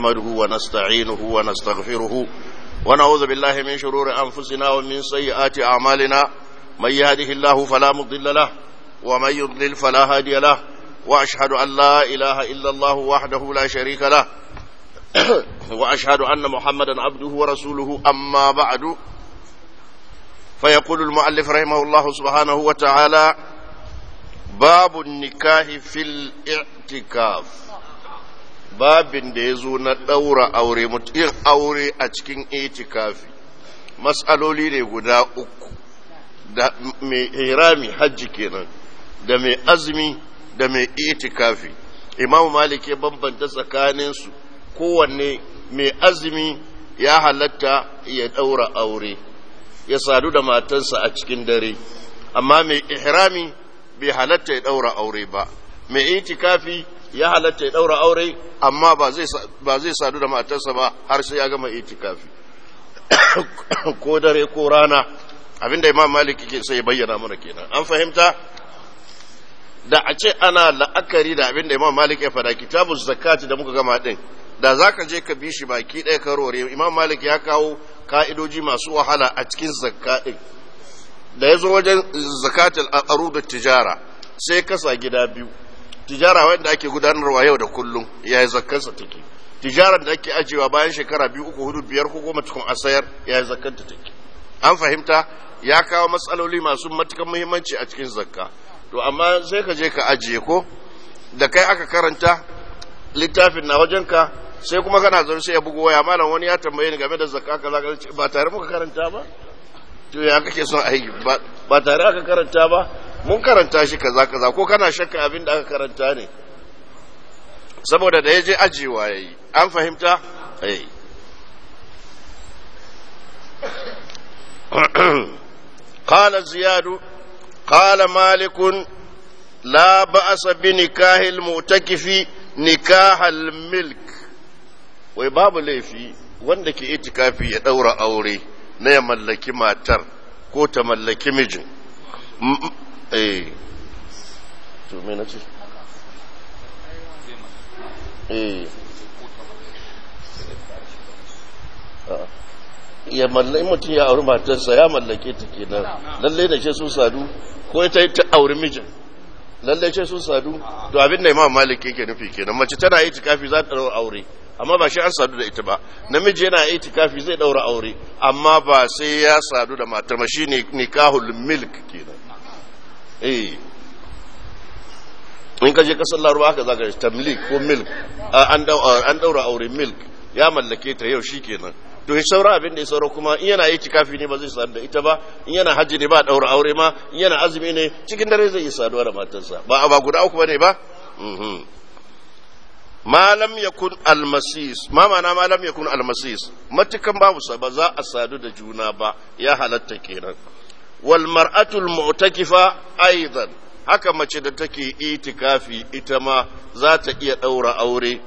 نحمده ونستعينه ونستغفره ونعوذ بالله من شرور أنفسنا ومن سيئات أعمالنا من يهده الله فلا مضل له ومن يضلل فلا هادي له وأشهد أن لا إله إلا الله وحده لا شريك له وأشهد أن محمدا عبده ورسوله أما بعد فيقول المؤلف رحمه الله سبحانه وتعالى باب النكاح في الاعتكاف babin da ya zo na ɗaura aure mutum aure a cikin itikafi matsaloli ne guda uku da mai hirami hajji kenan da mai azumi da mai itikafi imamu malik ya bambanta tsakaninsu kowanne mai azumi ya halatta ya ɗaura aure ya sadu da matarsa a cikin dare amma mai ihrami bai halatta ya ɗaura aure ba mai itikafi ya halatta ya ɗaura aure amma ba zai sadu da matarsa ba har sai ya gama itikafi ko dare ko rana abinda imam malik ke sai bayyana mana kenan an fahimta da a ce ana la'akari da abinda imam malik ya fada kitabuz zakati da muka gama din da zaka je ka bi shi baki ɗaya ka rore imam malik ya kawo ka'idoji masu wahala a cikin zakka din da yazo wajen zakatul arud tijara sai kasa gida biyu tijara wanda ake gudanarwa yau da kullum yayi zakkarsa take tijarar da ake ajewa bayan shekara 2 3 4 5 ko goma tukun asayar yayi zakkanta take an fahimta ya kawo matsaloli masu matukan muhimmanci a cikin zakka to amma sai ka je ka ajiye ko da kai aka karanta littafin na wajenka sai kuma kana zaune sai ya bugo waya malam wani ya tambaye ni game da zakka kaza ba tare muka karanta ba to ya kake son aiki ba tare aka karanta ba mun karanta shi kaza kaza ko kana shakka abin da aka karanta ne saboda da yaje ajiwa yayi an fahimta قال زياد قال مالك لا بأس بنكاح المعتكف نكاح الملك wai babu laifi wanda ke itikafi ya daura aure na ya mallaki matar ko ta mallaki mijin to me nace ya mallaki mutum ya auri matarsa ya mallake ta kenan lalle da ce sun sadu ko ita ta auri mijin lalle ce sun sadu to abin da Imam Malik yake nufi kenan mace tana itikafi za ta daura aure amma ba shi an sadu da ita ba namiji yana itikafi zai daura aure amma ba sai ya sadu da matar ba shine nikahul milk kenan in ka je kasar Laraba haka zaka tamlik ko milk an daura aure milk ya mallake ta yau shikenan to saura abin da ya saura kuma in yana itikafi ne ba zai sadu da ita ba in yana hajji ne ba daura aure ma in yana azumi ne cikin dare zai yi saduwa da matarsa ba guda uku bane ba ma lam yakun almasis ma ma'ana ma lam yakun almasis matukan babu ba za a sadu da juna ba ya halatta kenan wal mar'atu al mu'takifa aidan haka mace da take itikafi ita ma za ta iya daura aure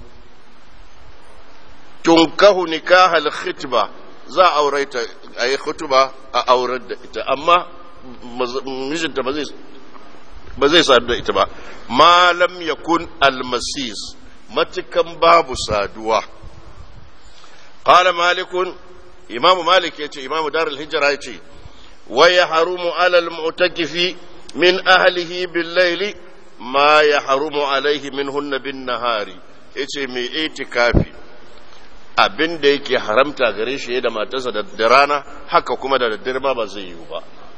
tunkahu nikahal khitba za auraita ayi khutba a aurar da ita amma mijinta ba zai sadu da ita ba ma lam yakun almasis matukan babu saduwa qala malikun imamu malik yace imamu darul hijra yace wa yahrumu ala almu'takifi min ahlihi bil layli ma yahrumu alayhi minhunna bin nahari yace mai itikafi abinda yake haramta gare shi da matarsa da rana haka kuma da daddare ma ba zai yi ba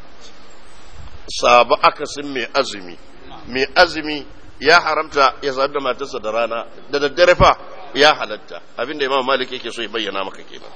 sabu akasin mai azumi ya haramta ya sadu da matarsa da rana da daddare fa ya halatta abinda imam malik yake so ya bayyana maka kenan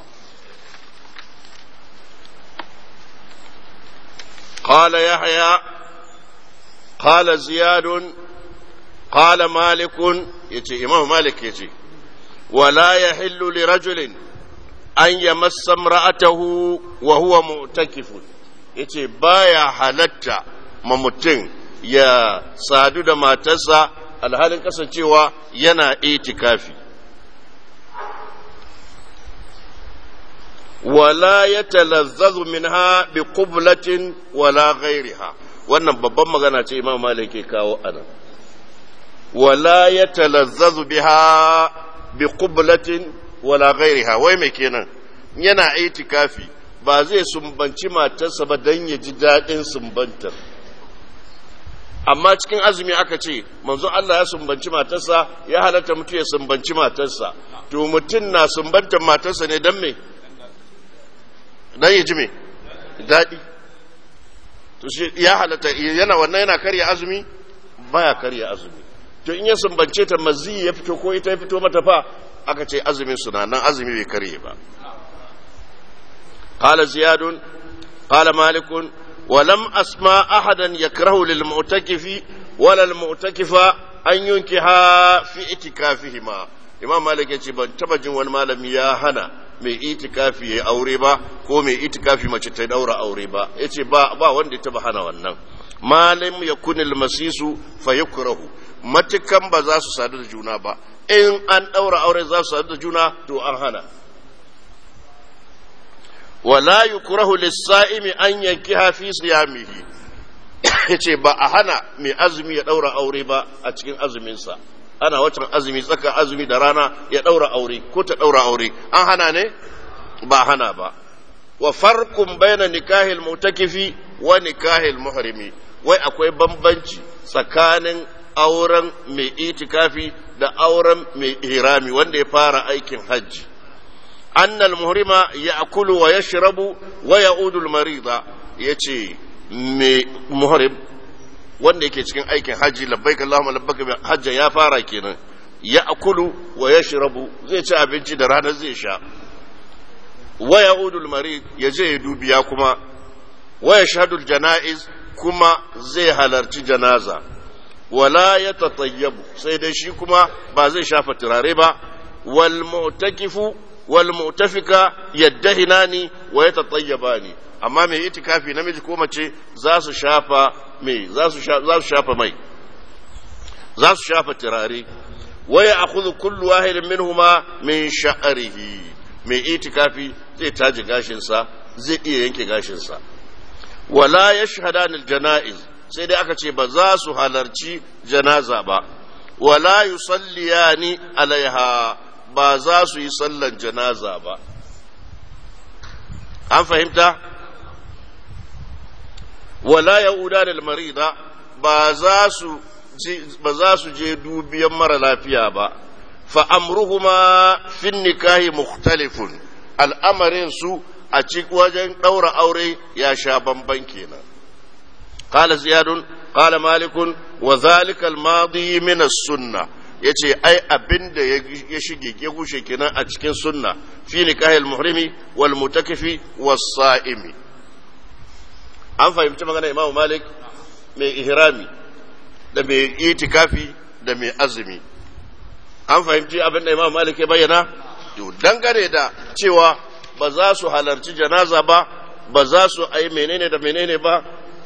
qala yahya qala ziyad qala malik yace imam malik yace wala yahillu li rajulin an yamassa imra'atahu wa huwa mu'takifun yace baya halatta ma mutum ya sadu da matarsa alhalin kasancewa yana itikafi wala yatalazzazu minha bi qublatin wala ghayriha wannan babban magana ce Imam Malik ke kawo anan wala yatalazzazu biha bi qublatin wala ghayriha. Wai me kenan? Yana itikafi ba zai sumbanci matarsa ba dan ya ji dadin sumbantar. Amma cikin azumi aka ce manzo Allah ya sumbanci matarsa, ya halatta mutum ya sumbanci matarsa. To mutum na sumbantar matarsa ne dan me? Dan ya ji me? Dadi. To shi ya halatta, yana wannan yana karya azumi? Baya karya azumi. To in ya sumbance ta mazi ya fito ko ita ya fito mata fa, aka ce azumin suna nan, azumi bai karye ba. Qala Ziyadun qala Malikun wa lam asma ahadan yakrahu lil mu'takifi wala al mu'takifa an yunkiha fi itikafihima. Imam Malik yace ban taba jin wani malami ya hana mai itikafi ya aure ba ko mai itikafi mace ta daura aure ba. Yace ba wanda ya taba hana wannan. Malam yakunil masisu fayukrahu, matukan ba za su sadu da juna ba. In an daura aure za su sadu da juna to an hana. Wala yukrahu lis-sa'imi an yankiha fi siyamihi. Yace ba a hana mai azumi ya daura aure ba a cikin azumin sa. Ana wacin azumi, tsaka azumi da rana ya daura aure ko ta daura aure, an hana ne? Ba hana ba. Wa farqun bayna nikahil mu'takifi wa nikahil muhrimi. Wai akwai bambanci tsakanin auren mai itikafi da auren mai ihrami wanda ya fara aikin hajji. Annal muhrima ya'kulu wa yashrabu wa ya'udu al-marida. Yace mai muhrim wanda yake cikin aikin hajji, labbaik Allahumma labbaik, hajja ya fara kenan, ya'kulu wa yashrabu, zai ci abinci da rana zai sha, wa ya'udu al-marid, yaje ya dubiya kuma, wa yashhadu al-janaiz, kuma zai halarci janaza, wala yatatayyabu, sai dai shi kuma ba zai shafa turare ba, wal mu'takifu wal mu'tafika yaddahinani wa yatatayyabani. Amma mai itikafi namiji ko mace za su shafa mai, za su shafa mai, za su shafa turare. Wa ya'khudhu kullu wahidin minhuma min sha'rihi. Mai itikafi zai taji gashinsa, zai iya yanke gashinsa. Wala yashhadani al-janaiz, sai dai aka ce ba za su halarci janaza ba. Wala yusalliyani alaiha, ba za su yi sallan janaza ba. An fahimta? Wala ya'udani al-marida, ba za su je dubiyan mara lafiya ba. Fa amruhuma fi nikahi mukhtalifun, al'amarin su a cikin wajen ɗaura aure ya sha bamban kenan. Qala Ziyadun qala Malikun wa zalika al-madi min as-sunnah. Yace ai abinda ya shige ya gushe kenan a cikin sunna, fi nikahi al-muhrimi wal mutakifi was-sa'imi. An fahimci magana Imam Malik, mai ihrami da mai itikafi da mai azumi. An fahimci abinda Imam Malik ya bayyana? To dangane da cewa ba za su halarci janaza ba, ba za su ai menene da menene ba,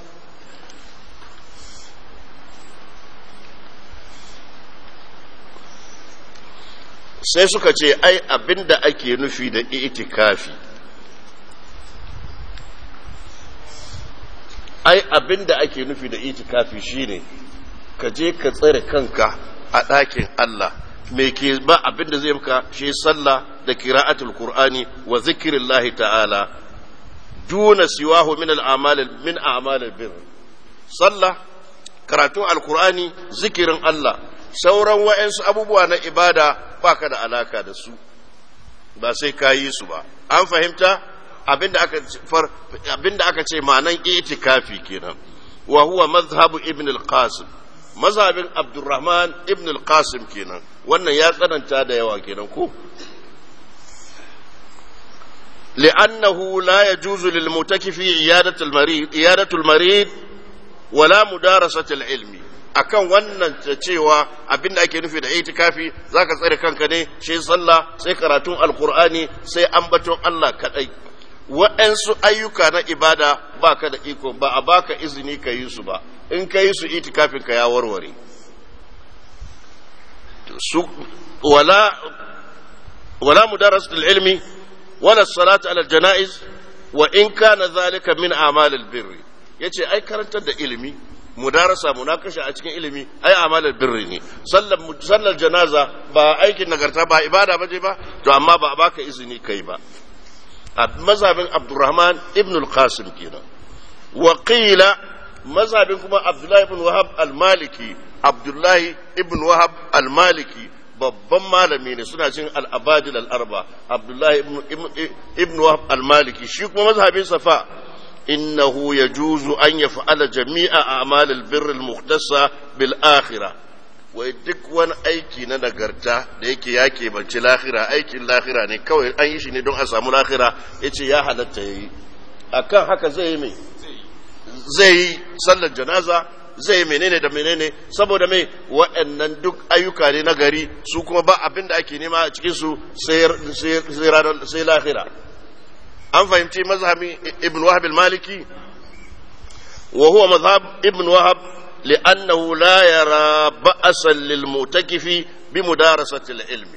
sai suka ce ai abinda ake nufi da itikafi, ai abinda ake nufi da itikafi shine ka je ka tsare kanka a ɗakin Allah, me ke ba abinda zai maka shi sallah da qira'atul qur'ani wa zikrillahi ta'ala duna siwahu min a'mal albir. Sallah, karatun alqur'ani, zikirin Allah, sauran wa'ansu abubuwa na ibada baka da alaka da su, ba sai ka yi su ba. An fahimta abinda aka ce ma'anan itikafi kenan. Wa huwa mazhabu ibn al-qasim, mazhabin abdurrahman ibn al-qasim kenan. Wannan ya tsananta da yawa kenan ko, li'annahu la yajuzu lil mutakifi iyadatul marid wala mudarasatul ilmi. Akan wannan cewa abinda ake nufi da itikafi zaka tsare kanka ne, shi sallah, sai karatun alqur'ani, sai ambaton Allah kadai. Waɗansu ayyuka na ibada baka da iko, ba a baka izini ka yi su ba, in ka yi su itikafin ka ya warware. wala mudarasatul ilmi wala salatu ala janaiz wa in kana zalika min a'malil birri. Yace ai karantar da ilimi mudarasa munakasha a cikin ilimi ai amalar birri ne. Sallar janaza ba aikin nagarta ba ibada baje ba, to amma ba a baka izini kai ba. A mazhabin Abdurrahman ibn al-Qasim kenan. Wa qila mazhabin kuma Abdullah ibn Wahab al-Maliki, Abdullahi ibn Wahab al-Maliki babban malami ne, suna cin al-abadil al-arba. Abdullahi ibn Wahab al-Maliki shi kuma mazhabin safa innahu yajuzu an yaf'ala jami'a a'mal al-birr al-mukhtassa bil akhirah. Wai duk wani aiki na nagarta da yake bance lahira, aikin lahira ne kawai, an yi shi ne don a samu lahira, yace ya halatta yayi. Akan haka zai yi mai, zai yi sallar janaza, zai yi menene da menene, saboda mai waɗannan duk ayyuka ne na gari, su kuma ba abin da ake nema a cikin su sai lahira. An fahimci mazhabi ibn Wahab al-Maliki, wa huwa mazhab ibn Wahab li'annahu la yara ba'san lil mutakifi bi mudarasati al-ilmi.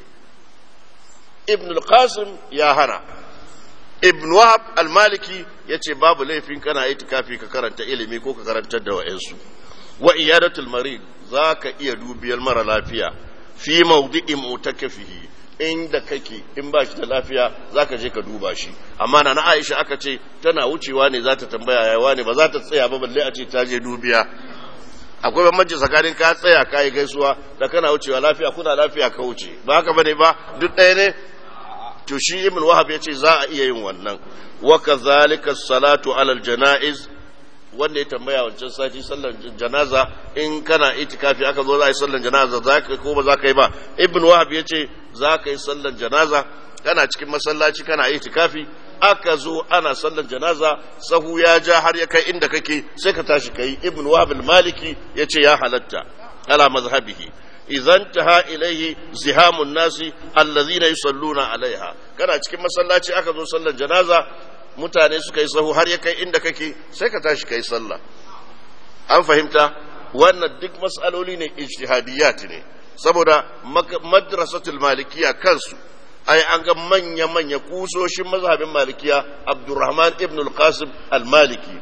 Ibn al-Qasim ya hana. Ibn Wahab al-Maliki yace babu laifin kana itikafi ka karanta ilimi ko ka karantar da wa'ansu. Wa iyadatul marid, zaka iya dubiyar mara lafiya fi mawdi'i mutakafihi, inda kake in ba shi da lafiya zaka je ka duba shi. Amma na Aisha aka ce tana wucewa ne za ta tambaya yawa ne, ba za ta tsaya ba balle a ce ta je dubiya. Akwai bambanci tsakanin ka tsaya ka yi gaisuwa da kana wucewa lafiya, kuna lafiya ka wuce, ba haka bane ba, duk ɗaya ne. To shi Ibn Wahab yace za a iya yin wannan. Wa kadhalika salatu alal janaiz, wanda ya tambaya wancan sati sallar janaza, in kana itikafi aka zo za a yi sallar janaza za ka ko ba za ka yi ba. Ibn Wahab yace za ka yi sallar janaza, kana cikin masallaci kana itikafi, aka zo ana sallar janaza, sahu ya ja har ya kai inda kake, sai ka tashi kai. Ibn Wahab al-Maliki yace ya halatta ala mazhabihi idan taha ilaihi zihamun nasi allazina yusalluna alaiha. Kana cikin masallaci aka zo sallar janaza, mutane suka yi sahu har ya kai inda kake, sai ka tashi kai sallah. An fahimta? Wannan duk mas'aloli ne ijtihadiyat ne, saboda madrasatul malikiya kansu ai an ga manya kusoshin mazhabin malikiya, Abdurrahman ibn al-Qasim al-Maliki,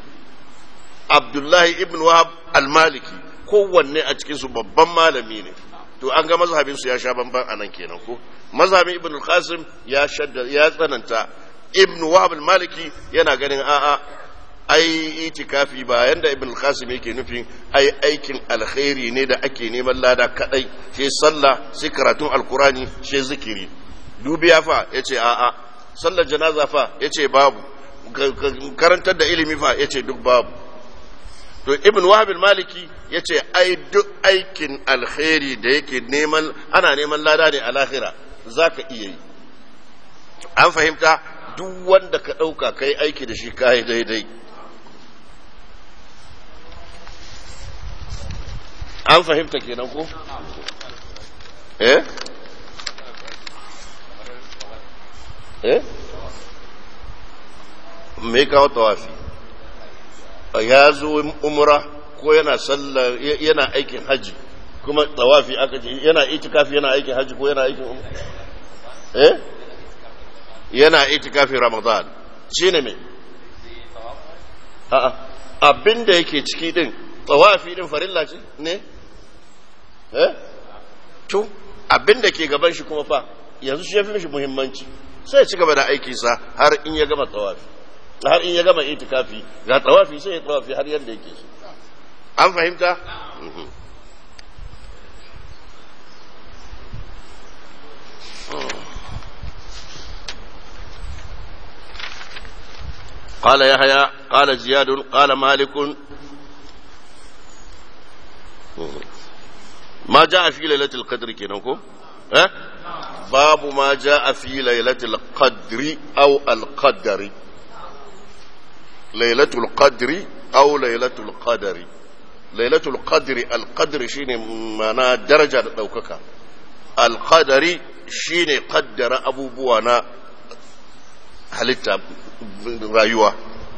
Abdullahi ibn Wahab al-Maliki, kowanne a cikin su babban malami ne. To an ga mazhabin su ya sha bamban anan kenan ko. Mazhabin ibn al-Qasim ya tsananta. Ibn Wahab al-Maliki yana ganin a'a, ai itikafi ba yanda Ibn al-Qasim yake nufin ai aikin alkhairi ne da ake neman lada kadai, sai sallah, sai karatun alkurani, sai zikiri. Dubiya fa yace a'a, sallar janaza fa yace babu, karantar da ilimi fa yace duk babu. To Ibn Wahab al-Maliki yace ai duk aikin alkhairi da yake neman, ana neman lada ne a lahira, zaka iya yi. An fahimta? Duk wanda ka ɗauka kai aiki da shi kayi daidai. An fahimta kenan ko? Me kawo tawafi? Ya zo umra ko yana sallar, yana aikin haji, kuma tawafi aka ce yana itikafi, yana aikin haji ko yana aikin umra? Yana itikafin Ramadan shi ne mai abin da yake ciki din, tawafi din farilla ce ne? To abin da ke gaban shi kuma fa yanzu shi ya fi mishi muhimmanci, sai ya ci gaba da aikinsa har in ya gama tawafi, har in ya gama itikafi ga tawafi, sai ya tawafi har yadda yake so. An fahimta? قال يحيى قال زياد قال مالك ما جاء في ليلة القدر كنكو باب ما جاء في ليلة القدر أو القدر. ليلة القدر أو ليلة القدر. ليلة القدر، القدر شيني معناه درجة دوكك، القدر شيني قدر أبو بوانا halitta rayuwa.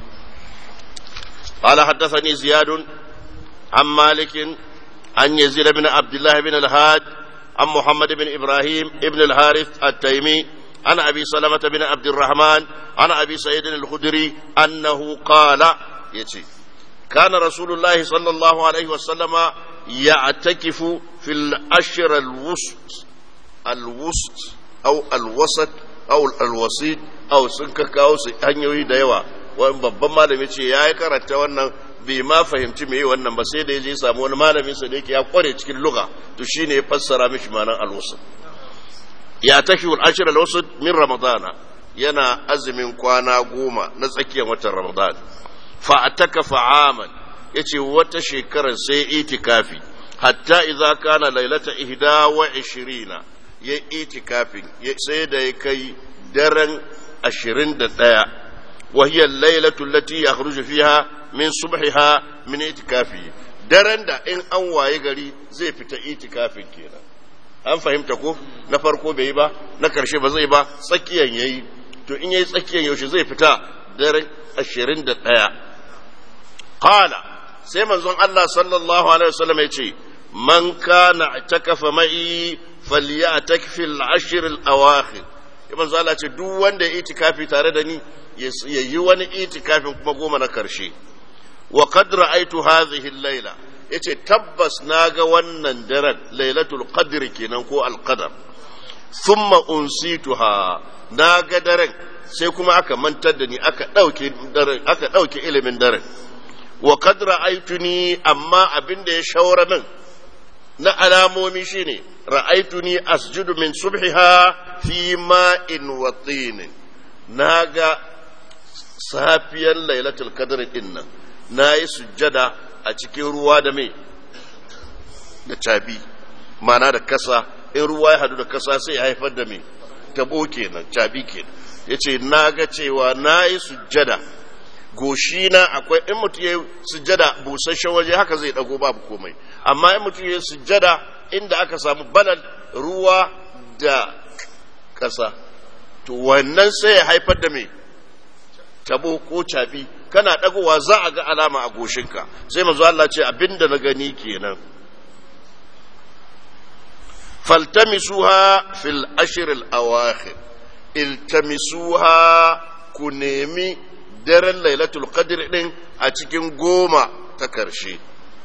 قال حدثني زياد عن مالك عن يزيد بن عبد الله بن الهاد عن محمد بن إبراهيم بن الحارث التيمي عن أبي سلمة بن عبد الرحمن عن أبي سعيد الخدري أنه قال يتي kana rasulullahi sallallahu alaihi wasallama ya'takifu fil ashr al-wust aw al-wasat aw al-wasit aw sun ka kawo su hanyoyi da yawa. Wani babban malami ce ya yi karanta wannan bai ma fahimci me wannan ba sai da ya je samu wani malamin sa da yake ya kware cikin lugha to shine ya fassara mishi ma'anar al-wasat. Ya tashi al-ashr al-wasat min ramadana yana azumin kwana 10 na tsakiyar watan ramadan. Fa atakafa aman yace wata shekarar sai itikafi hatta idza kana lailata 21 ya itikafin sai da ya kai daren 21 وهي الليلة التي يخرج فيها من صبحها من اعتكافه daren da in an waye gari zai fita itikafin kenan. An fahimta ko na farko bai yi ba na karshe ba zai ba tsakiyan yayi to in yayi tsakiyan yaushe zai fita daren 21. Qala sai manzon Allah sallallahu alaihi wasallam ya ce man kana i'takafa ma'i falyatakfi al-ashr al-awakhir. Manzon Allah ce duk wanda ya itikafi tare da ni ya yi wani itikafin kuma 10 na karshe. Wa qad ra'aytu hadhihi al-layla yace tabbas naga wannan daren lailatul qadr kenan ko al-qadar. Thumma unsituha naga daren sai kuma aka mantar da ni aka dauke ilimin daren. Wa qad ra'aytuni amma abinda ya shawara min na alamomi shine ra'aytuni asjudu min subhiha fi ma'in wa tin. Naga safiyar lailatul qadr din nan nayi sujjada a cikin ruwa da mai da cabi mana da kasa in ruwa ya hadu da kasa sai ya haifar da mai tabo kenan cabi kenan yace naga cewa nayi sujjada goshina akwai in mutum ya sujjada busasshen waje haka zai dago babu komai amma in mutum ya sujjada inda aka samu balal ruwa da kasa to wannan sai ya haifar da mai tabo ko cabi kana dagowa za a ga alama a goshinka sai manzo Allah ce abinda na gani kenan. Faltamisuha fil ashr al awakhir iltamisuha ku nemi daren lailatul qadr din a cikin 10 ta karshe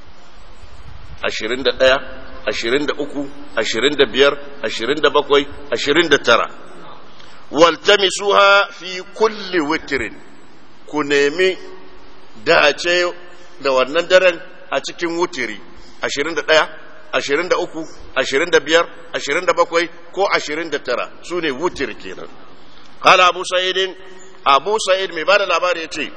21 23 25 27 29 waltamisuha fi kulli witrin ku nemi dace da wannan daren a cikin wutiri 21 23 25 27 ko 29 su ne wutir kenan. Kala abu sa'id mai bada labari ya ce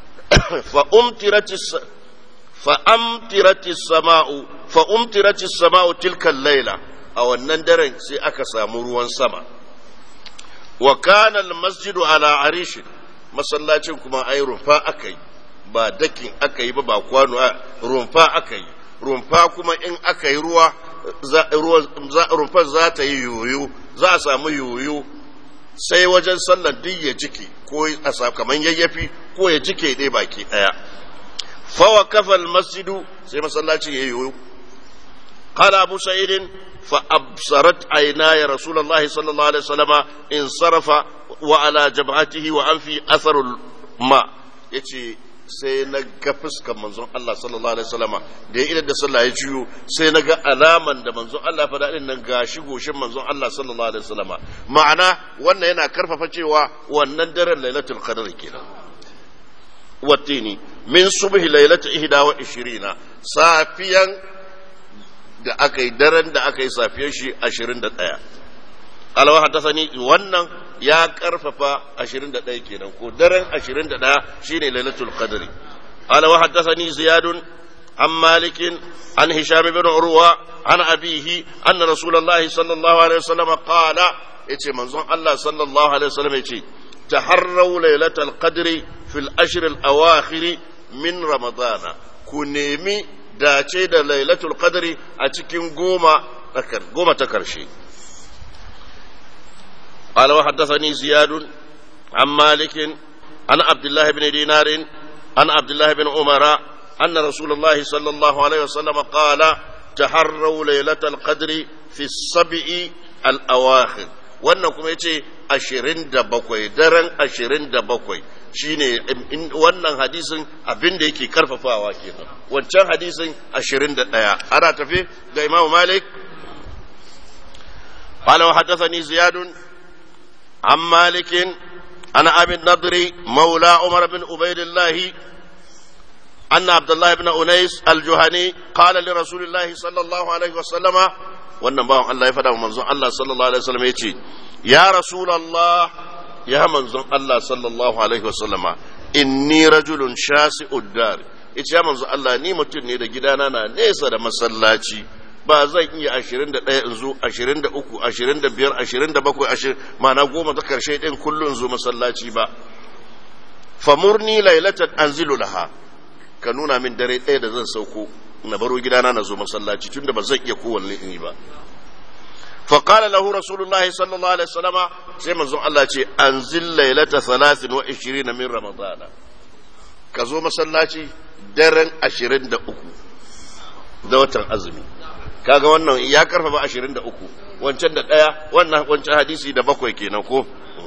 fa'umtiratis sama'u tilkan laila a wannan daren sai aka samu ruwan sama. Wa kana almasjidu ala arishin masallacin kuma ai rumfa akai ba dakin akai ba kwano rumfa akai rumfa kuma in akai ruwa rumfa za ta yi yoyo za a samu yoyo sai wajen sallar duk ya jike ko a kaman yayyafi ko ya jike dai baki daya fa waqafa almasjidu sai masallacin yayi yoyo. قال أبو سعيد فأبصرت عيناي رسول الله صلى الله عليه وسلم انصرف وعلى جبهته وأنفي أثر الماء يتي sai na ga fuskar manzon Allah sallallahu alaihi wasallama da ya idan da sallah ya ciyo sai na ga alaman da manzon Allah fa dadin nan gashi goshin manzon Allah sallallahu alaihi wasallama ma'ana wannan yana karfafa cewa wannan daren lailatul qadr kenan. Watini min subhi lailatul 21 safiyan da aka yi daren da aka yi safiyar shi 21. Alawa haddasani wannan ya karfafa 21 kenan ko daren 21 shine lailatul qadri. Alawa haddasani ziyadun an malikin an hisham ibn urwa an abihi anna rasulullahi sallallahu alaihi wasallam qala yace manzon Allah sallallahu alaihi wasallam yace taharraw lailatul qadri fil ashr al awakhir min ramadana ku nemi dace da lailatul qadri a cikin 10 ta karshe. قال وحدثني زياد عن مالك عن عبد الله بن دينار عن عبد الله بن عمر أن رسول الله صلى الله عليه وسلم قال تحروا ليلة القدر في السبع الأواخر wannan kuma yace 27 daren 27 shine wannan hadisin abin da yake karfafawa kenan wancan hadisin 21 ana tafi ga Imam Malik قال وحدثني زياد عن مالك عن أبي النضر مولى عمر بن عبيد الله أن عبد الله بن أنيس الجهني قال لرسول الله صلى الله عليه وسلم والنبي الله يفدى منظر الله صلى الله عليه وسلم يتي يا رسول الله يا منظر الله صلى الله عليه وسلم إني رجل شاسع الدار يتي يا منظر الله ني متن ne da gidana na nesa da masallaci ba zan iya 21 in zo 23 25 27 ma'ana goma ta karshe din kullun zo masallaci ba famurni lailatan anzilu laha ka nuna min dare ɗaya da zan sauko na baro gidana na zo masallaci tunda ba zan iya kowanne in yi ba fa qala lahu rasulullahi sallallahu alaihi wasallama sai manzon Allah ce anzil lailata 23 min ramadana ka zo masallaci daren 23 da watan azumi kaga wannan ya karfafa 23 wancan da daya wannan wancan hadisi da bakwai kenan ko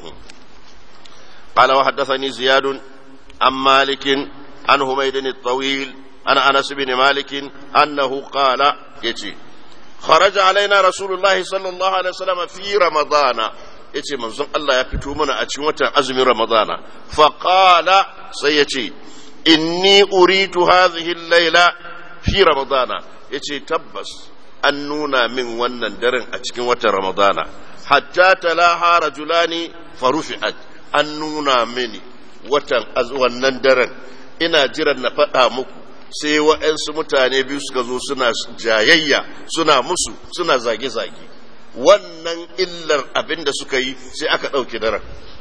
qala wa haddathani ziyad an malik an humayd at-tawil ana anas bin malik annahu qala yace kharaja alaina rasulullahi sallallahu alaihi wasallam fi ramadana yace manzon Allah ya fito mana a cikin watan azumin ramadana fa qala sai yace inni uritu hadhihi al-layla fi ramadana yace tabbas an nuna min wannan daren a cikin watan ramadana hatta talaha rajulani farufi'at an nuna mini wannan daren ina jiran na faɗa muku sai wa'ansu mutane biyu suka zo suna jayayya suna musu suna zage-zage wannan illar abin da suka yi sai aka ɗauki daren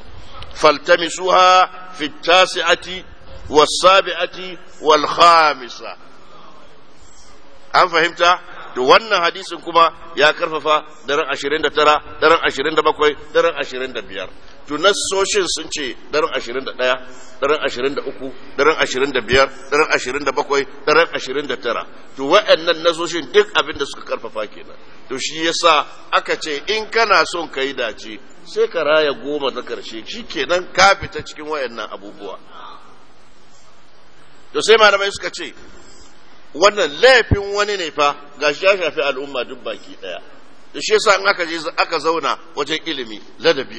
faltamisuha fi tasi'ati was-sabi'ati wal-khamisa an fahimta to wannan hadisin kuma ya karfafa daren 29 daren 27 daren 25 to nassoshin sun ce daren 21 daren 23 daren 25 daren 27 daren 29 to wa'annan nassoshin duk abin da suka karfafa kenan to shi yasa aka ce in kana son kai dace sai ka raya goma ta karshe shikenan ka fita cikin wa'annan abubuwa to sai malamai suka ce wannan laifin wani ne fa gashi ya shafi al'umma duk baki daya da shi yasa in aka je aka zauna wajen ilimi ladabi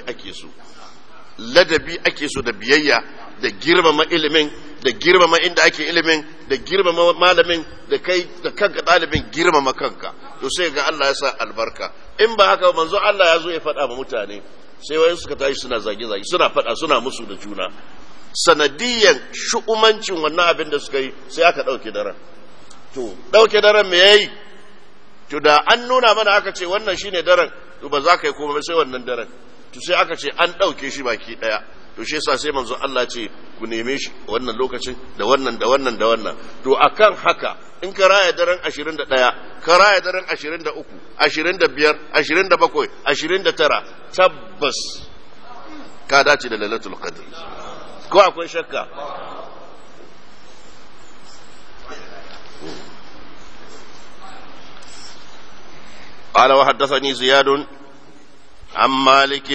ake so da biyayya da girmama ilimin da girmama inda ake ilimin da girmama malamin da kai da kanka dalibin girmama kanka to sai ga Allah ya sa albarka in ba haka manzo Allah ya zo ya faɗa ma mutane sai wayan suka tashi suna zage-zage suna faɗa suna musu da juna sanadiyan shu'umancin wannan abin da suka yi sai aka ɗauke daren to ɗauke daren me yayi to da an nuna mana aka ce wannan shine daren to ba za ka yi komai sai wannan daren to sai aka ce an ɗauke shi baki ɗaya to shi yasa sai manzo Allah ce ku neme shi wannan lokacin da wannan da wannan da wannan to akan haka in ka raya daren 21 ka raya daren 23 25 27 29 tabbas ka dace da lailatul qadr ko akwai shakka قال وحدثني زياد عن مالك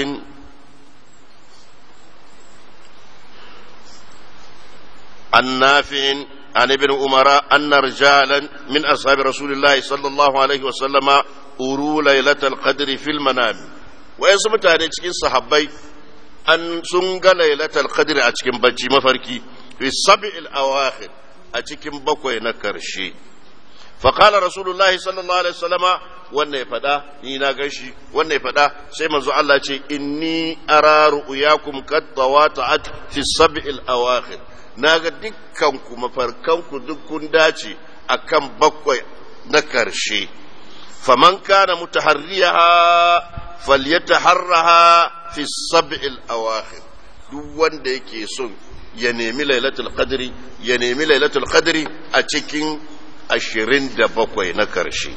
عن نافع عن ابن عمر أن رجالا من أصحاب رسول الله صلى الله عليه وسلم أروا ليلة القدر في المنام ويسمى تاني cikin sahabbai an sun ga lailatul qadr a cikin bacci mafarki fi sab'il awakhir a cikin bakwai na karshe فقال رسول الله صلى الله عليه وسلم wannan ya fada ni na ganshi wannan ya fada sai manzo Allah ce inni ara ru'yakum qad tawata'at fi sab'il awakhir naga dukkan ku mafarkan ku duk kun dace akan bakwai na karshe faman kana mutaharriha falyataharraha fi sab'il awakhir duk wanda yake son ya nemi lailatul qadri a cikin 27 na karshe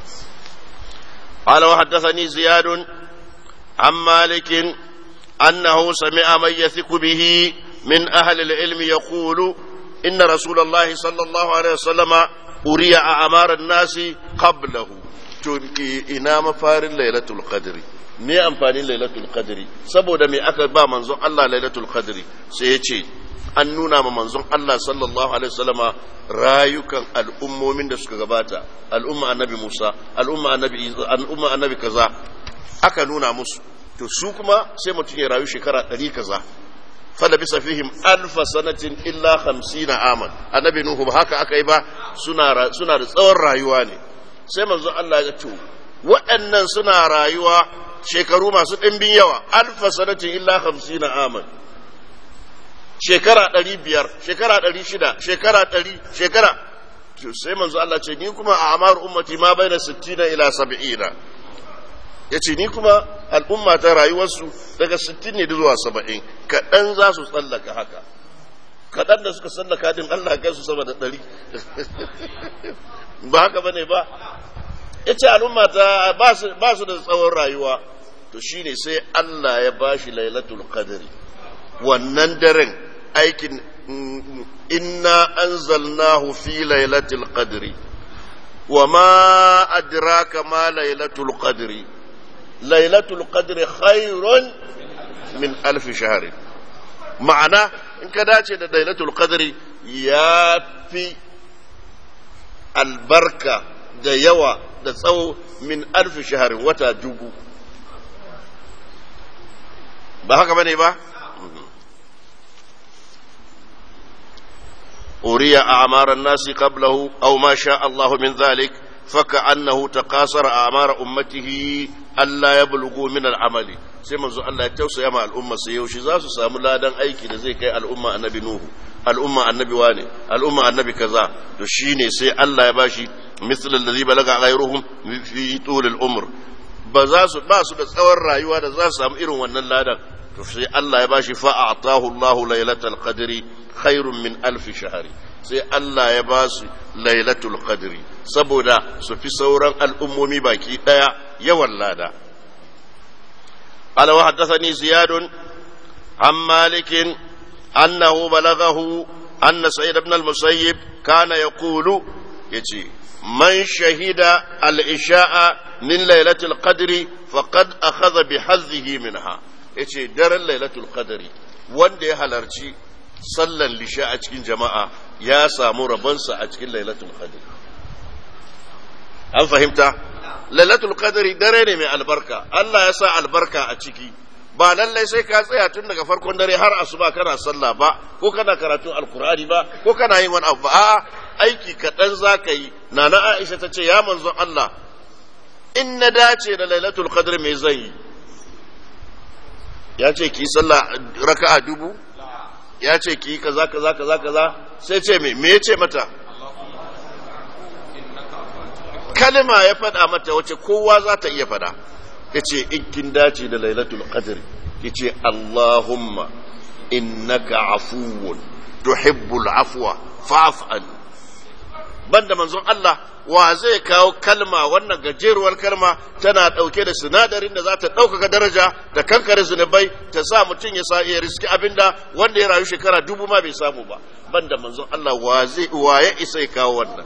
قال وحدثني زياد عن مالك أنه سمع من يثق به من أهل العلم يقول إن رسول الله صلى الله عليه وسلم أري أعمار الناس قبله إنام فار ليلة القدر me amfanin lailatul qadri saboda me aka ba manzon Allah lailatul qadri sai ya ce an nuna ma manzon Allah sallallahu alaihi wasallama rayukan al'ummomin da suka gabata, al'umma annabi Musa, al'umma annabi kaza aka nuna musu, to su kuma sai mutum ya rayu shekara 100 kaza fala bisa fihim alfa sanatin illa 50 aman. Annabi Nuhu ba haka aka yi ba, suna da tsawon rayuwa ne. Sai manzon Allah ya ce waɗannan suna rayuwa shekaru masu ɗimbin yawa, alfa sanatin illa 50 aman, shekara 500, shekara 600, shekara 100, shekara. Sai manzo Allah ce ni kuma a amar ummati ma baina 60 ila 70. Yace ni kuma al'umma ta rayuwarsu daga 60 ne zuwa 70, kadan za su tsallaka haka, kadan da suka tsallaka din Allah ya su sama da 100. Ba haka bane ba? Yace al'umma ta ba su da tsawon rayuwa, to shine sai Allah ya bashi lailatul qadri. Wannan daren aikin inna anzalnahu fi lailatul qadri wa ma adraka ma lailatul qadri lailatul qadri khairun min alf shahr. Ma'ana in ka dace da lailatul qadri ya fi albarka da yawa da tsawo min alf shahr, wata dubu. Ba haka bane ba? أري أعمار الناس قبله أو ما شاء الله من ذلك فكأنه تقاصر أعمار أمته ألا يبلغوا من العمل. sai manzo Allah ya tausaya ma al'umma sai yaushe za su samu ladan aiki da zai kai al'umma annabi Nuhu, al'umma annabi wane, al'umma annabi kaza. To shine sai Allah ya bashi mislul ladhi balaga ghayruhum fi tulil umr, ba su da tsawon rayuwa da za su samu irin wannan ladan. To sai Allah ya bashi fa a'tahu Allahu lailatul qadri khairun min alfi shahari, sai Allah ya ba su lailatul qadri saboda su fi sauran al'ummomi baki daya yawan lada. Qala wa haddathani Ziyad an Malik annahu balaghahu anna Sa'id ibn al-Musayyib kana yaqulu, yace man shahida al-isha'a min lailatul qadri faqad akhadha bi hazzihi minha. Yace daren lailatul qadri wanda ya halarci sallan lisha a cikin jama'a ya samu rabonsa a cikin lailatul qadr. An fahimta? Lailatul qadri dare ne mai albarka, Allah ya sa albarka a ciki. Ba lallai sai ka tsaya tun daga farkon dare har asuba kana sallah ba, ko kana karatun alkur'ani ba, ko kana yin wani abu ba. A'a, aiki kaɗan za ka yi. Nana Aisha ta ce ya manzon Allah, in na dace da lailatul qadr me zan yi? Ya ce ki sallah raka'a 1000? Ya ce ki kaza kaza kaza kaza, sai ce me ya ce mata? Kalma ya faɗa mata wace kowa za ta iya faɗa. Ya ce in kin dace da lailatul qadr, ya ce Allahumma innaka afuwun tuhibbul afwa fa'fu an. Banda manzon Allah wa zai kawo kalma, wannan gajeruwar kalma tana ɗauke da sinadarin da za ta ɗaukaka daraja da kankare zunubai, ta sa mutum ya riski abinda wanda ya rayu shekara 1000 ma bai samu ba. Banda manzon Allah wa ya isa ya kawo wannan?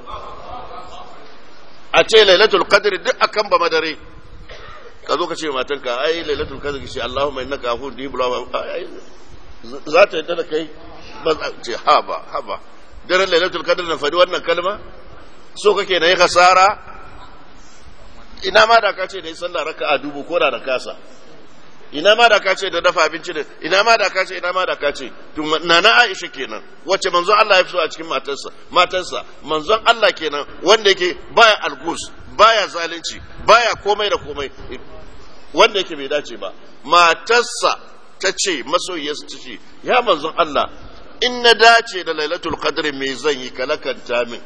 A ce lailatul qadr duk akan ba madare, ka zo ka ce matanka ai lailatul qadr shi Allahumma innaka afuwwun tuhibbul afwa, za ta yadda da kai? Ba ce haba daren lailatul qadr na faɗi wannan kalma, so kake na yi kasara? Ina ma da ka ce da yi sallah raka'a 1000 ko da kasa, ina ma da ka ce da dafa abinci da, ina ma da ka ce to nana Aisha kenan wacce manzon Allah ya fi so a cikin matansa manzon Allah kenan wanda yake baya algus, baya zalunci, baya komai da komai, wanda yake bai dace ba. Matarsa ta ce, masoyiyarsa ta ce, ya manzon Allah, in na dace da lailatul qadr me zan yi kalakanta min?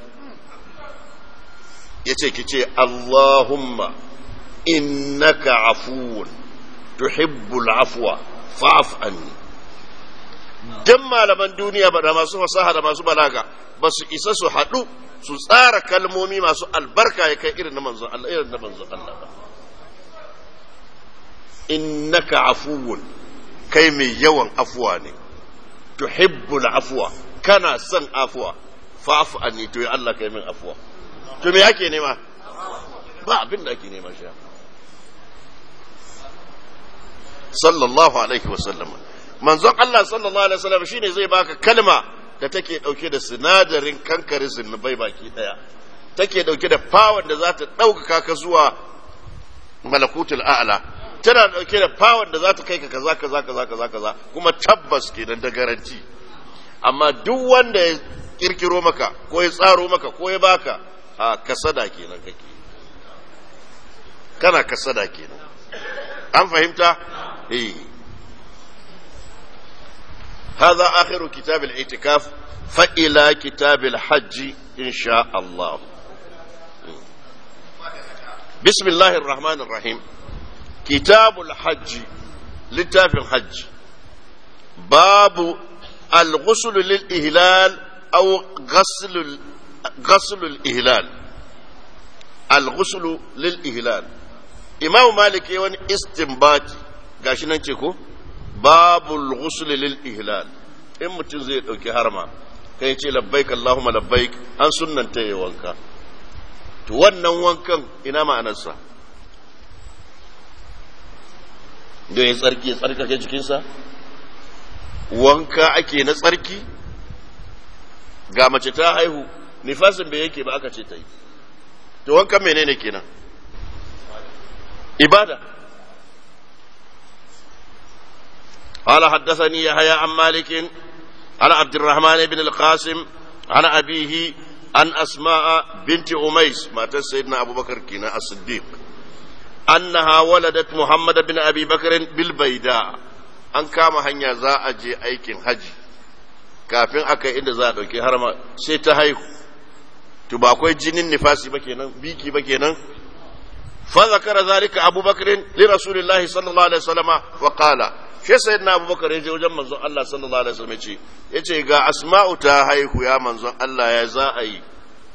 Yace ki ce Allahumma innaka afuwun tuhibbul afwa fa'fu anni. Dan malaman duniya ba da masu fasaha da masu balaga ba su isa su haɗu su tsara kalmomi masu albarka ya kai irin na manzon Allah ba. Innaka afuwun, kai mai yawan afuwa ne, tuhibbul afwa, kana son afuwa, fa'fu anni, to ya Allah kai min afuwa. To me yake nema? Ba abin da ake nema shi. sallallahu alaihi wasallam. Manzon Allah sallallahu alaihi wasallam shine zai baka kalma da take dauke da sinadarin kankarin zunubai baki daya, take dauke da power da za ta dauka ka zuwa malakutul a'la, tana dauke da power da za ta kai ka kaza kaza kaza kaza kaza, kuma tabbas kenan da garanti. Amma duk wanda ya kirkiro maka ko ya tsaro maka ko ya baka, a kasada kenan kake, kana kasada kenan. An fahimta? هذا آخر كتاب الاعتكاف فإلى كتاب الحج إن شاء الله. بسم الله الرحمن الرحيم. كتاب الحج لتاف الحج. باب الغسل للإهلال أو غسل الإهلال. الغسل للإهلال. إمام مالك يوان استنباط قاشنا نتيكو babul ghusl lil ihlal. In mutum zai dauki harma kai ce labbaik allahumma labbaik, an sunnanta yayin wanka. To wannan wankan ina ma'anarsa? Da ya tsarkake jikinsa? Wanka ake na tsarki? Ga mace ta haihu nifasin bai yake ba aka ce ta yi, to wankan menene kenan? Ibada. قال حدثني يحيى عن مالك عن عبد الرحمن بن القاسم عن أبيه عن أسماء بنت أميس مات سيدنا أبو بكر كنا الصديق أنها ولدت محمد بن أبي بكر بالبيداء. أن كام هنيا زا أجي أيكن حجي كافين أكا إند زا دوكي هرما سيتهايو تباكوي جنين نفاسي بكينا بيكي بكينا. فذكر ذلك أبو بكر لرسول الله صلى الله عليه وسلم وقال shi sayyidina abubakar ya je wajen manzon Allah sallallahu alaihi wasallam yace ga asma'u ta haihu ya manzon Allah ya za a yi.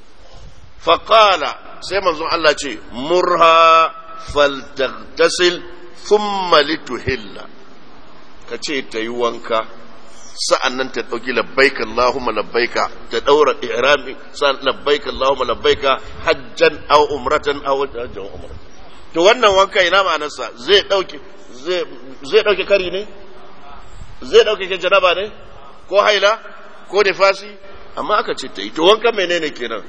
Faqala sai manzon Allah ce murha faltaghtasil thumma lituhilla, ka ce ta yi wanka sa'annan ta dauki labbaik allahumma labbaika, ta daura ihrami sa'an labbaik allahumma labbaika hajjan aw umratan aw hajjan umratan. To wannan wanka ina ma'anarsa? Zai dauke kari ne? Zai dauke ke janaba ne? Ko haila? Ko nifasi? Amma aka ce ta yi. To wankan menene kenan?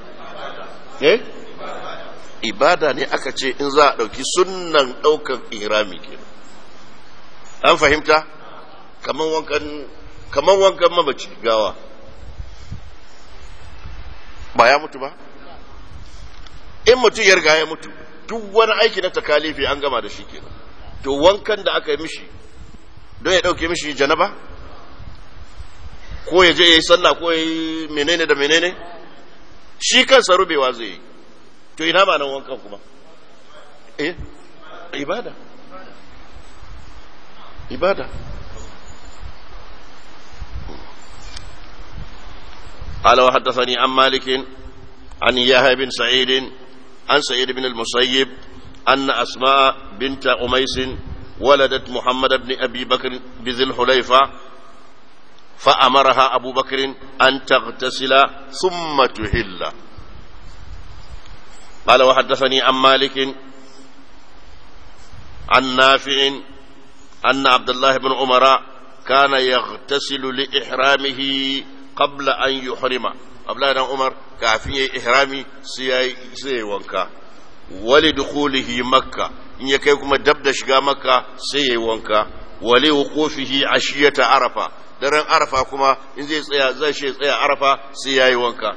Ibada ne aka ce in za a dauki sunnan daukan ihrami kenan. An fahimta? Kaman wankan mabaci gawa. Ba ya mutu ba? In mutu ya riga ya mutu, duk wani aiki na takalifi an gama da shi kenan. To wankan da aka yi mishi don ya dauke mishi janaba, ko ya je ya yi sallah ko ya yi menene da menene, shi kansa rubewa zai yi. To ina ma nan wankan kuma? Ibada. قال وحدثني عن مالك عن يحيى بن سعيد عن سعيد بن المسيب أن أسماء بنت أميس ولدت محمد بن أبي بكر بذي الحليفة فأمرها أبو بكر أن تغتسل ثم تهل. قال وحدثني عن مالك عن نافع أن عبد الله بن عمر كان يغتسل لإحرامه قبل أن يحرم. عبد الله بن عمر كافي إحرامي سي وانكا ولدخوله مكة إن يكيكم دبد شقا مكة سي وانكا ولوقوفه عشية عرفة daren arafa kuma in zai tsaya zai shi tsaya arafa sai yayi wanka.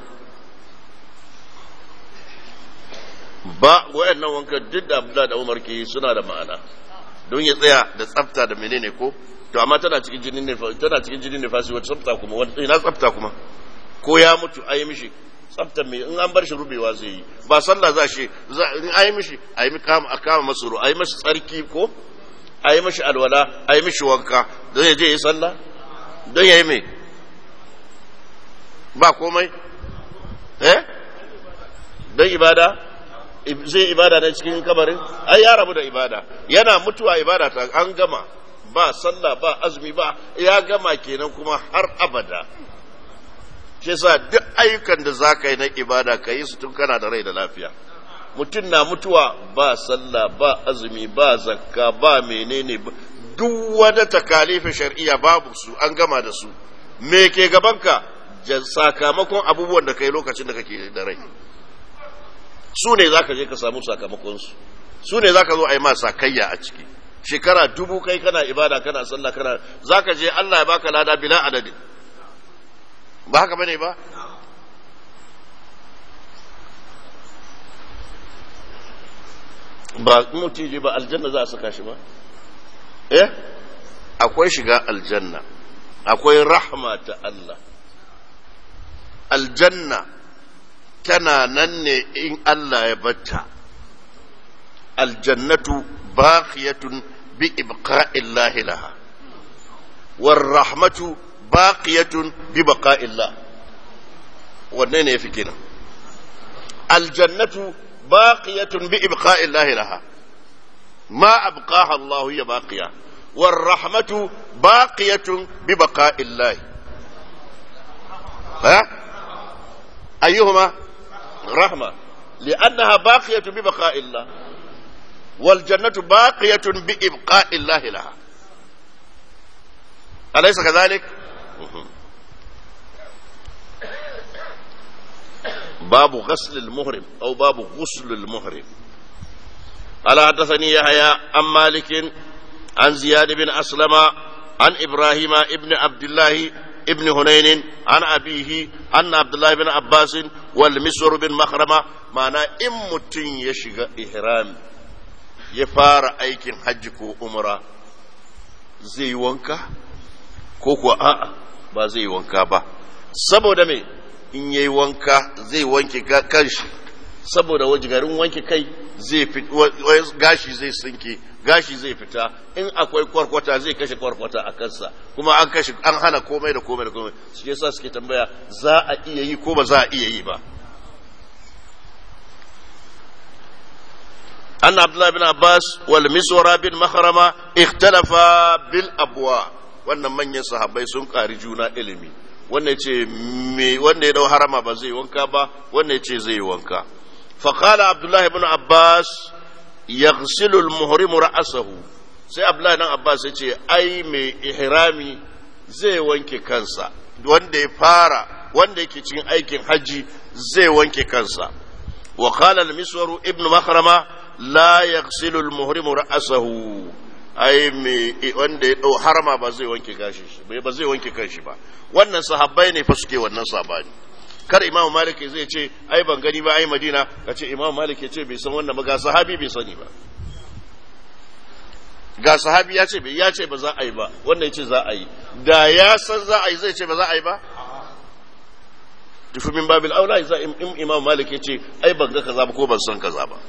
Ba wayannan wanka duk da Abdullah da Umar ke suna da ma'ana don ya tsaya da tsafta da menene ko to amma tana cikin jinin nifasi wata tsafta kuma wata ina tsafta kuma ko ya mutu ayi mishi tsafta mai in an bar shi rubewa zai yi ba sallah za shi in ayi mishi ayi kama masa ruwa ayi mishi tsarki ko ayi mishi alwala ayi mishi wanka don ya je yi sallah don ya yi mai ba komai don ibada zai ibada na cikin kabarin ai ya rabu da ibada yana mutuwa ibada ta an gama ba sallah ba azumi ba ya gama kenan kuma har abada. Shi yasa duk ayyukan da zaka yi na ibada ka yi su tun kana da rai da lafiya. Mutum na mutuwa ba sallah ba azumi ba zakka ba menene duk wani takalifin shar'iyya babu su, an gama da su. Me ke gabanka? Sakamakon abubuwan da kai lokacin da kake da rai. Su ne za ka je ka samu sakamakonsu. Su ne za ka zo a yi ma sakayya a ciki. Shekara 1000 kai kana ibada, kana sallah, za ka je Allah ya baka lada bila adadin. Ba haka bane ba? Ba mutum ba aljanna za a saka shi ba? Akwai shiga aljanna, akwai rahma ta Allah. Aljanna tana nan ne in Allah ya batta. Aljannatu baqiyatun bi ibqa'illahi laha. War rahmatu baqiyatun bi baqa'illah. Wanne ne yafi kenan? Aljannatu baqiyatun bi ibqa'illahi laha. Ma abqaha Allah ya baqiya. War rahmatu baqiyatun bi baqa'illah. أيهما رحمة لأنها باقية ببقاء الله والجنة باقية بإبقاء الله لها أليس كذلك؟ باب غسل المحرم أو باب غسل المحرم. قال حدثني يحيى عن مالك عن زياد بن أسلم عن إبراهيم ابن عبد الله ابن هنين عن أبيه أن عبد الله بن عباس والمسور بن مخرمة معنى إمتين يشغى إحرام يفار أيكين حجكو أمرا زي وانكا كوكو با زي وانكا با سبو دمي in yayi wanka zai wanke kanshi saboda garin wanke kai zai gashi zai sinke gashi zai fita in akwai kwarkwata zai kashe kwarkwata a kansa kuma an hana komai da komai da komai shi yasa suke tambaya za a iya yi ko ba za a iya yi ba. أن عبد الله بن عباس والمسور بن مخرمة اختلفا بالأبواء wannan manyan sahabbai sun ƙari juna ilimi wannan ce wanda ya dau harama ba zai wanka ba wannan ce zai wanka. faqala Abdullah ibn Abbas yaghsilu al-muhrim ra'sahu sai Abdullah ibn Abbas ya ce ai mai ihrami zai wanke kansa wanda ya fara wanda yake cikin aikin haji zai wanke kansa. wa qala al-miswar ibn makhrama la yaghsilu al-muhrim ra'sahu ai me wanda ya dau harama ba zai wanke gashi ba zai wanke kanshi ba. wannan sahabbai ne fa suke wannan sabani. kar Imam Malik zai ce ai ban gani ba ai Madina kace Imam Malik ya ce bai san wannan ba ga sahabi bai sani ba ga sahabi ya ce ba za a yi ba wannan yace za a yi da ya san za a yi zai ce ba za a yi ba. tufi min babil aula Imam Malik ya ce ai ban ga kaza ba ko ban san kaza ba.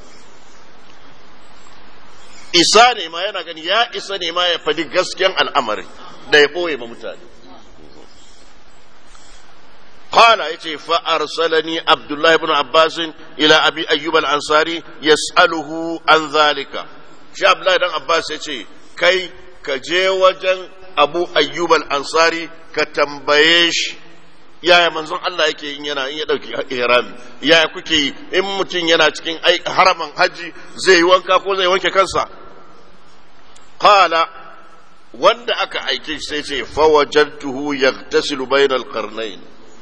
isa ne ma yana gani ya isa ne ma ya faɗi gaskiyan al'amarin da ya ɓoye ma mutane. Qala yace fa arsalani Abdullah ibn Abbas ila Abi Ayyub al-Ansari yas'aluhu an zalika. Shi Abdullah ibn Abbas yace kai ka je wajen Abu Ayyub al-Ansari ka tambaye shi yaya manzon Allah yake in ya dauki ihrami yaya kuke yi in mutum yana cikin haraman haji zai yi wanka ko zai wanke kansa. Qala wanda aka aike shi sai ce fa wajadtuhu yaghtasilu bainal qarnayn.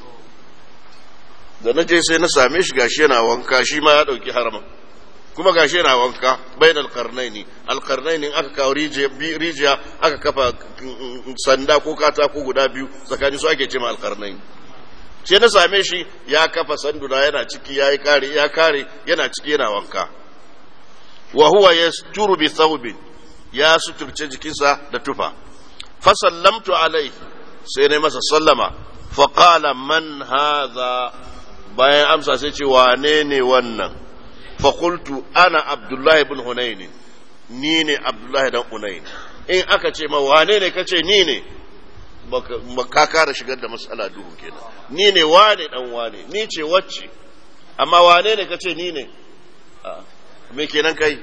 da naje sai na same shi gashi yana wanka shi ma ya dauki haraman kuma gashi yana wanka bainal qarnayn. al qarnayn aka kawo rijiya aka kafa sanda ko katako guda biyu tsakanin su ake cewa al qarnayn. sai na same shi ya kafa sanduna yana ciki ya kare yana ciki yana wanka. wa huwa yasturu bi thawbin ya suturce jikinsa da tufa. fa sallamtu alaihi sai na masa sallama. fa qala man hadha bayan amsa sai ce wane ne wannan. fa qultu ana Abdullah ibn Hunayn ni ne Abdullah dan Hunayn. in aka ce ma wane ne kace ni ne ka kara shigar da matsala duhu kenan. ni ne wane dan wane ni ce wacce amma wane ne kace ni ne me kenan kai.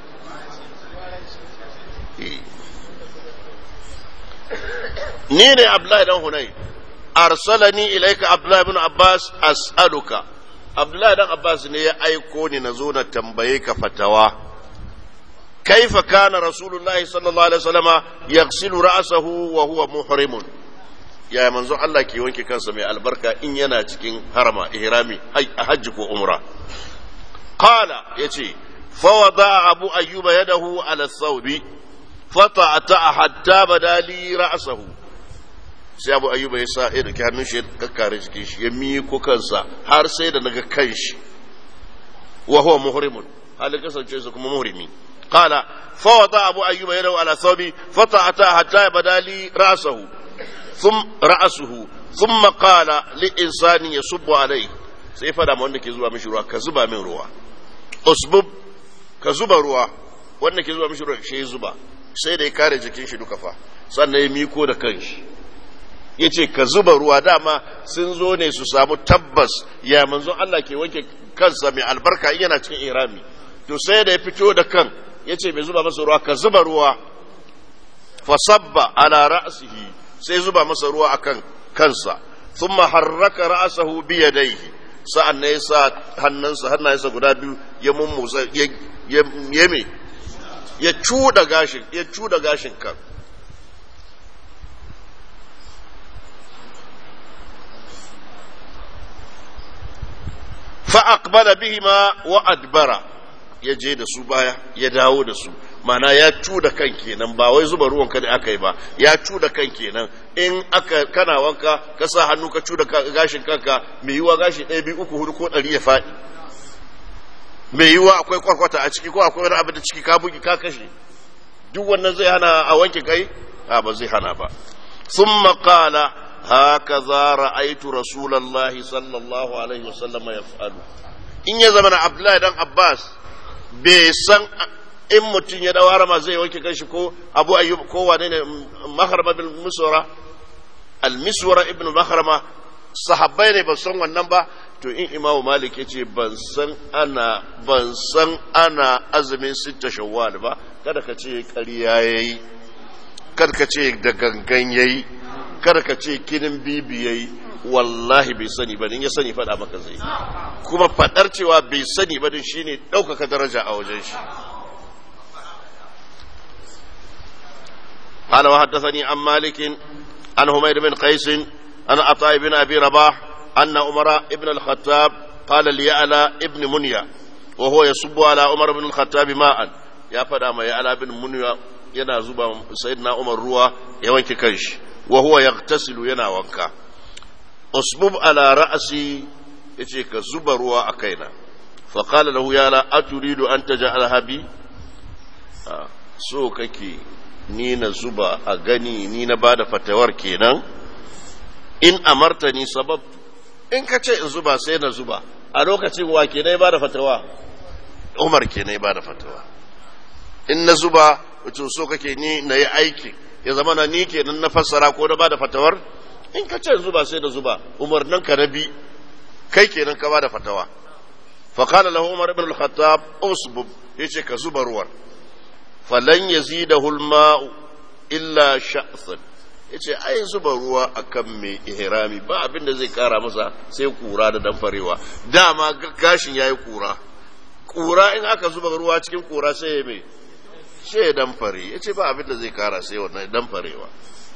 ni ne Abdullahi dan Hunay arsalani ilayka Abdullahi ibn Abbas as'aluka. Abdullahi dan Abbas ne ya aiko ni na zo na tambaye ka fatawa. kaifa kana rasulullahi sallallahu alaihi wasallama yaghsilu ra'sahu wa huwa muhrimun, ya manzo Allah ke wanke kansa mai albarka in yana cikin harama ihrami hajji ko umra. Qala yace fa wada abu ayyuba yadahu ala thawbi fata'ata hatta badali ra'sahu, sai abu ayyuba ya sa da hannun shi kakkare jikin shi ya miko kansa har sai da naga kanshi, wa huwa muhrimun, halin kasance su kuma muhrimi. qala fa wada abu ayyuba yadahu ala thawbi fata'ata hatta badali ra'sahu thumma qala li insani yasubbu alayhi, sai fada ma wanda ke zuba mishi ruwa, ka zuba min ruwa, usbub, ka zuba ruwa, wanda ke zuba mishi ruwa shi zuba, sai da ya kare jikin shi duka fa, sannan ya miko da kanshi yace ka zuba ruwa. Dama sun zo ne su samu tabbas ya manzo Allah ke wanke kansa mai albarka in yana cikin irami, to sai da ya fito da kan yace bai zuba masa ruwa, ka zuba ruwa, fasabba ala ra'sihi, sai zuba masa ruwa akan kansa, thumma harraka ra'sahu bi yadayhi, sa'an ne yasa hannayensa guda biyu ya mummutsa ya cuda gashin kan. fa aqbala bihima wa adbara, ya je da su baya ya dawo da su, mana ya cuda kan kenan, ba wai zuba ruwan kada aka yi ba, ya cuda kan kenan. in aka kana wanka ka sa hannu ka cuda gashin kanka, mai yiwa gashi 1 2 3 4 ko 100 ya faɗi, mai yiwa akwai kwarkwata a ciki ko akwai wani abu da ciki ka bugi ka kashe, duk wannan zai hana a wanke kai? ba zai hana ba. thumma qala hakaza ra'aytu rasulullahi sallallahu alaihi wasallam yaf'alu. in ya zama na Abdullahi dan Abbas bai san in mutum ya dawo harama zai wanke kanshi ko Abu Ayyub ko wane ne Mahrama bil Miswara, al-Miswara ibn Mahrama, sahabbai ne ba san wannan ba, to in Imam Malik yace ban san ana azumin 6 Shawwal ba, kada ka ce ƙarya yayi, kada ka ce da gangan yayi, kada ka ce kinin bibi yayi, wallahi bai sani ba, din ya sani fada maka zai, kuma fadar cewa bai sani ba din shine daukaka daraja a wajen shi. قال وحدثني عن مالك عن حميد بن قيس عن عطاء بن ابي رباح ان عمر بن الخطاب قال ليعلى ابن منيا وهو يصب على عمر بن الخطاب ماء، يا فدا ما يعلى بن منيا yana zuba sayyidina Umar ruwa ya wanke kanshi, wa huwa yaghtasilu, yana wanka. usbub ala ra'si, yace ka zuba ruwa a kaina. fa qala lahu ya la aturidu an taj'alha bi, so kake ni na zuba a gani ni na bada fatawar kenan? in amartani sabab, in ka ce in zuba sai na zuba, a lokacin wa ke na bada fatawa? Umar ke na bada fatawa. in na zuba wato so kake ni na yi aiki ya zama na ni kenan na fassara ko na bada fatawar? in ka ce zuba sai da zuba, umarnin ka nabi, kai kenan ka bada fatawa. fa qala lahu Umar ibn al-Khattab usbub, yace ka zuba ruwan. falan yazidahu al-ma'u illa sha'than, yace ai zuba ruwa akan mai ihrami ba abin da zai kara masa sai kura da danfarewa, dama gashin yayi kura in aka zuba ruwa cikin kura sai ya mai sai danfare, yace ba abin da zai kara sai wannan danfarewa.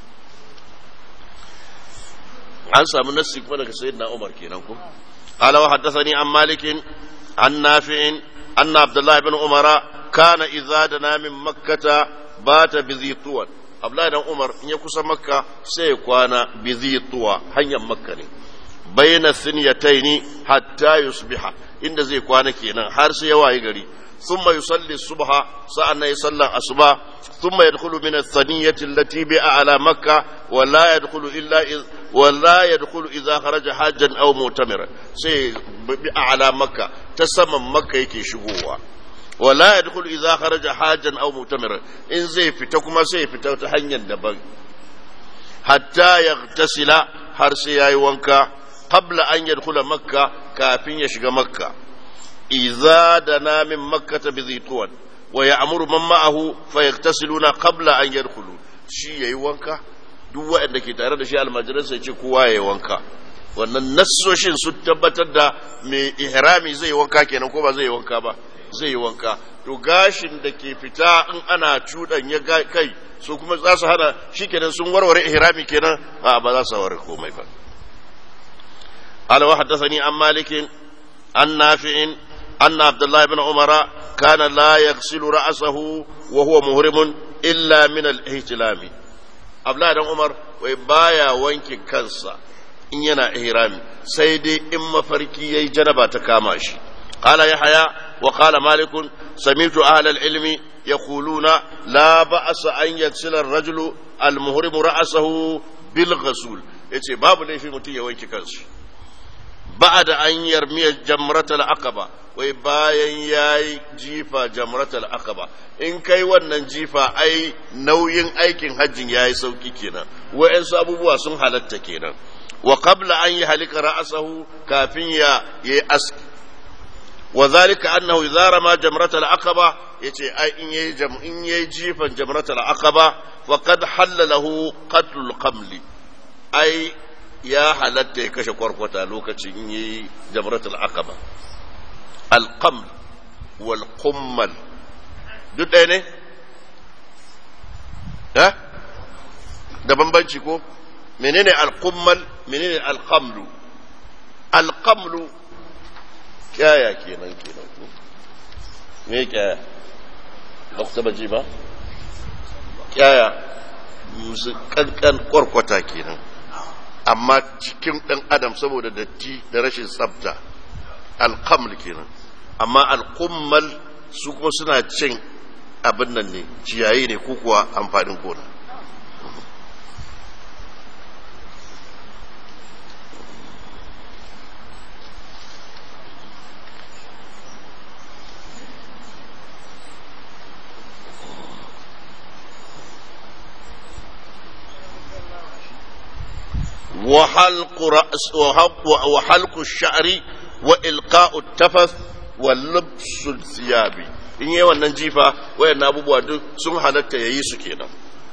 an samu nassi kuma daga sayyidina Umar kenan ko. qala wa haddathani an Malik an Nafi' anna Abdullah ibn Umar kana idza dana min makkata bata bi zituwan. Abdullahi dan Umar in ya kusa makka sai ya kwana bi zituwa, hanyar makka ne, bayna sinyataini hatta yusbiha, inda zai kwana kenan har sai ya wayi gari. thumma yusalli subha, sa'anna yusalla asba, thumma yadkhulu min as-saniyati allati bi'a ala makka wa la yadkhulu idha kharaja hajjan aw mu'tamira, sai bi'a ala makka ta saman makka yake shigowa. wala yadkhulu idza kharaja hajjan aw mu'tamira, in zai fita kuma sai ya fita ta hanyar daban. hatta yaghtasila, har sai yayi wanka, qabla an yadkhula makka, kafin ya shiga makka. idza dana min makkah bi zituwan wa ya'muru man ma'ahu fa yaghtasiluna qabla an yadkhulu, shi yayi wanka, duk wanda ke tare da shi almajiran sai ce kowa yayi wanka. wannan nassoshin su tabbatar da mai ihrami zai wanka kenan ko ba zai wanka ba? zai yi wanka. to gashin da ke fita in ana cudan ya kai su kuma za su hana shikenan sun warware ihrami kenan ba za su warware komai ba. قال وحدثني عن مالك عن نافع أن عبد الله بن عمر كان لا يغسل رأسه وهو مهرم إلا من الاحتلام. عبد الله بن عمر ويبايا وانك كنسا إن ينا إهرامي سيدي إما فركي جنبا تكاماش. قال يحيى وقال مالك سمعت أهل العلم يقولون لا بأس أن يغسل الرجل المهرم رأسه بالغسول. يتي باب لي في متي وانك كنسا بعد أن يرمي جمرة العقبة ويباين ياي جيفا جمرة العقبة إن كي ونن جيفا أي نوين أيكين حج ياي سوكي كينا وإن سابوا سن حالت كينا وقبل أن يهلك رأسه كافين يأسك وذلك أنه إذا رمى جمرة العقبة يتي أي إن يجيفا جمرة العقبة وقد حل له قتل القمل أي ya halatta ya kashe kwarkwata lokacin yi jamratul aqaba. Alqaml wal qummal duk ɗaya ne? Da bambanci ko? Menene alqummal menene alqamlu? Alqamlu kyaya kenan ko? Me kyaya? Ba ku taba ji ba? Kyaya musu kankan kwarkwata kenan. Amma cikin ɗan adam saboda datti da rashin tsafta alqaml kenan. Amma alqummal su kuma suna cin abin nan ne ciyayi ne ko kuwa amfanin gona. وحلق الشعر وإلقاء التفث واللبس الثياب. in yi wannan jifa wayannan abubuwa duk sun halatta yayi su kenan.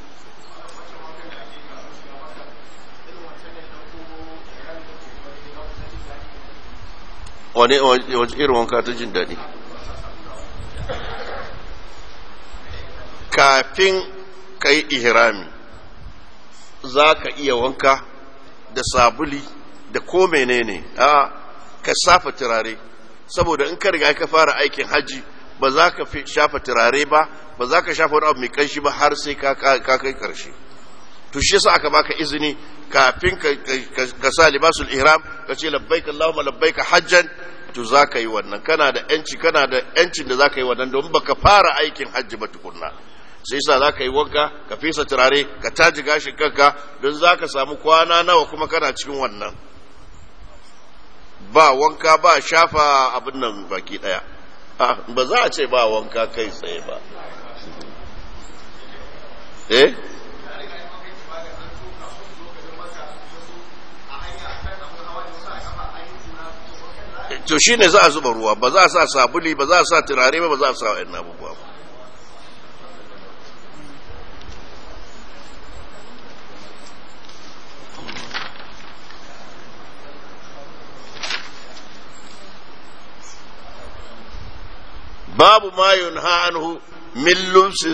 wani irin wanka ta jin daɗi kafin kai ihrami za ka iya wanka da sabuli da ko menene ka safa turare saboda in ka riga ka fara aikin haji ba za ka shafa turare ba za ka shafa wani abu mai kanshi ba har sai ka kai karshe. to shi yasa aka baka izini kafin ka sa libasul ihram ka ce labbaik allahumma labbaik hajjan to za ka yi wannan kana da yancin da za ka yi wannan don baka fara aikin hajji ba tukunna. sai sa za ka yi wanka ka fesa turare ka taji gashin kanka don za ka samu kwana nawa kuma kana cikin wannan ba wanka ba shafa abin nan baki daya. Ba za a ce ba wanka kai tsaye ba to shine za a zuba ruwa ba za a sa sabuli ba za a sa turare ba za a sa wa'in abubuwa ba. babu ma yunha anhu min lubsi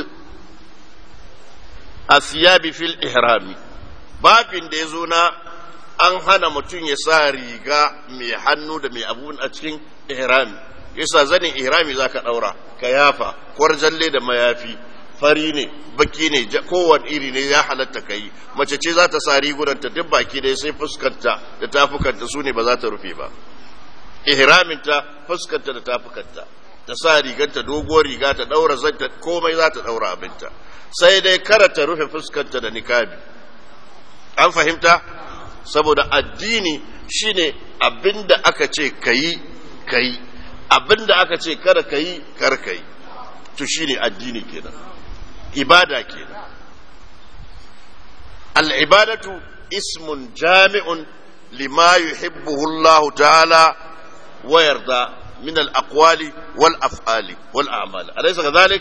athiyabi fil ihrami babin da yazo na an hana mutum ya sa riga mai hannu da mai abu a cikin ihrami. yasa zanin ihrami zaka daura ka yafa kwarjalle da mayafi fari ne baki ne kowane iri ne ya halatta kai. mace ce za ta sa riguranta duk baki dai sai fuskanta da tafukanta su ne ba za ta rufe ba. ihraminta fuskanta da tafukanta ta sa riganta doguwar riga ta daura zanta komai za ta daura abinta sai dai kara ta rufe fuskanta da nikabi. an fahimta saboda addini shine abinda aka ce kayi abinda aka ce kada kayi kar kayi to shine addini kenan ibada kenan. al-ibadatu ismun jami'un lima yuhibbuhu Allah ta'ala wa yarda من الأقوال والأفعال والأعمال أليس كذلك؟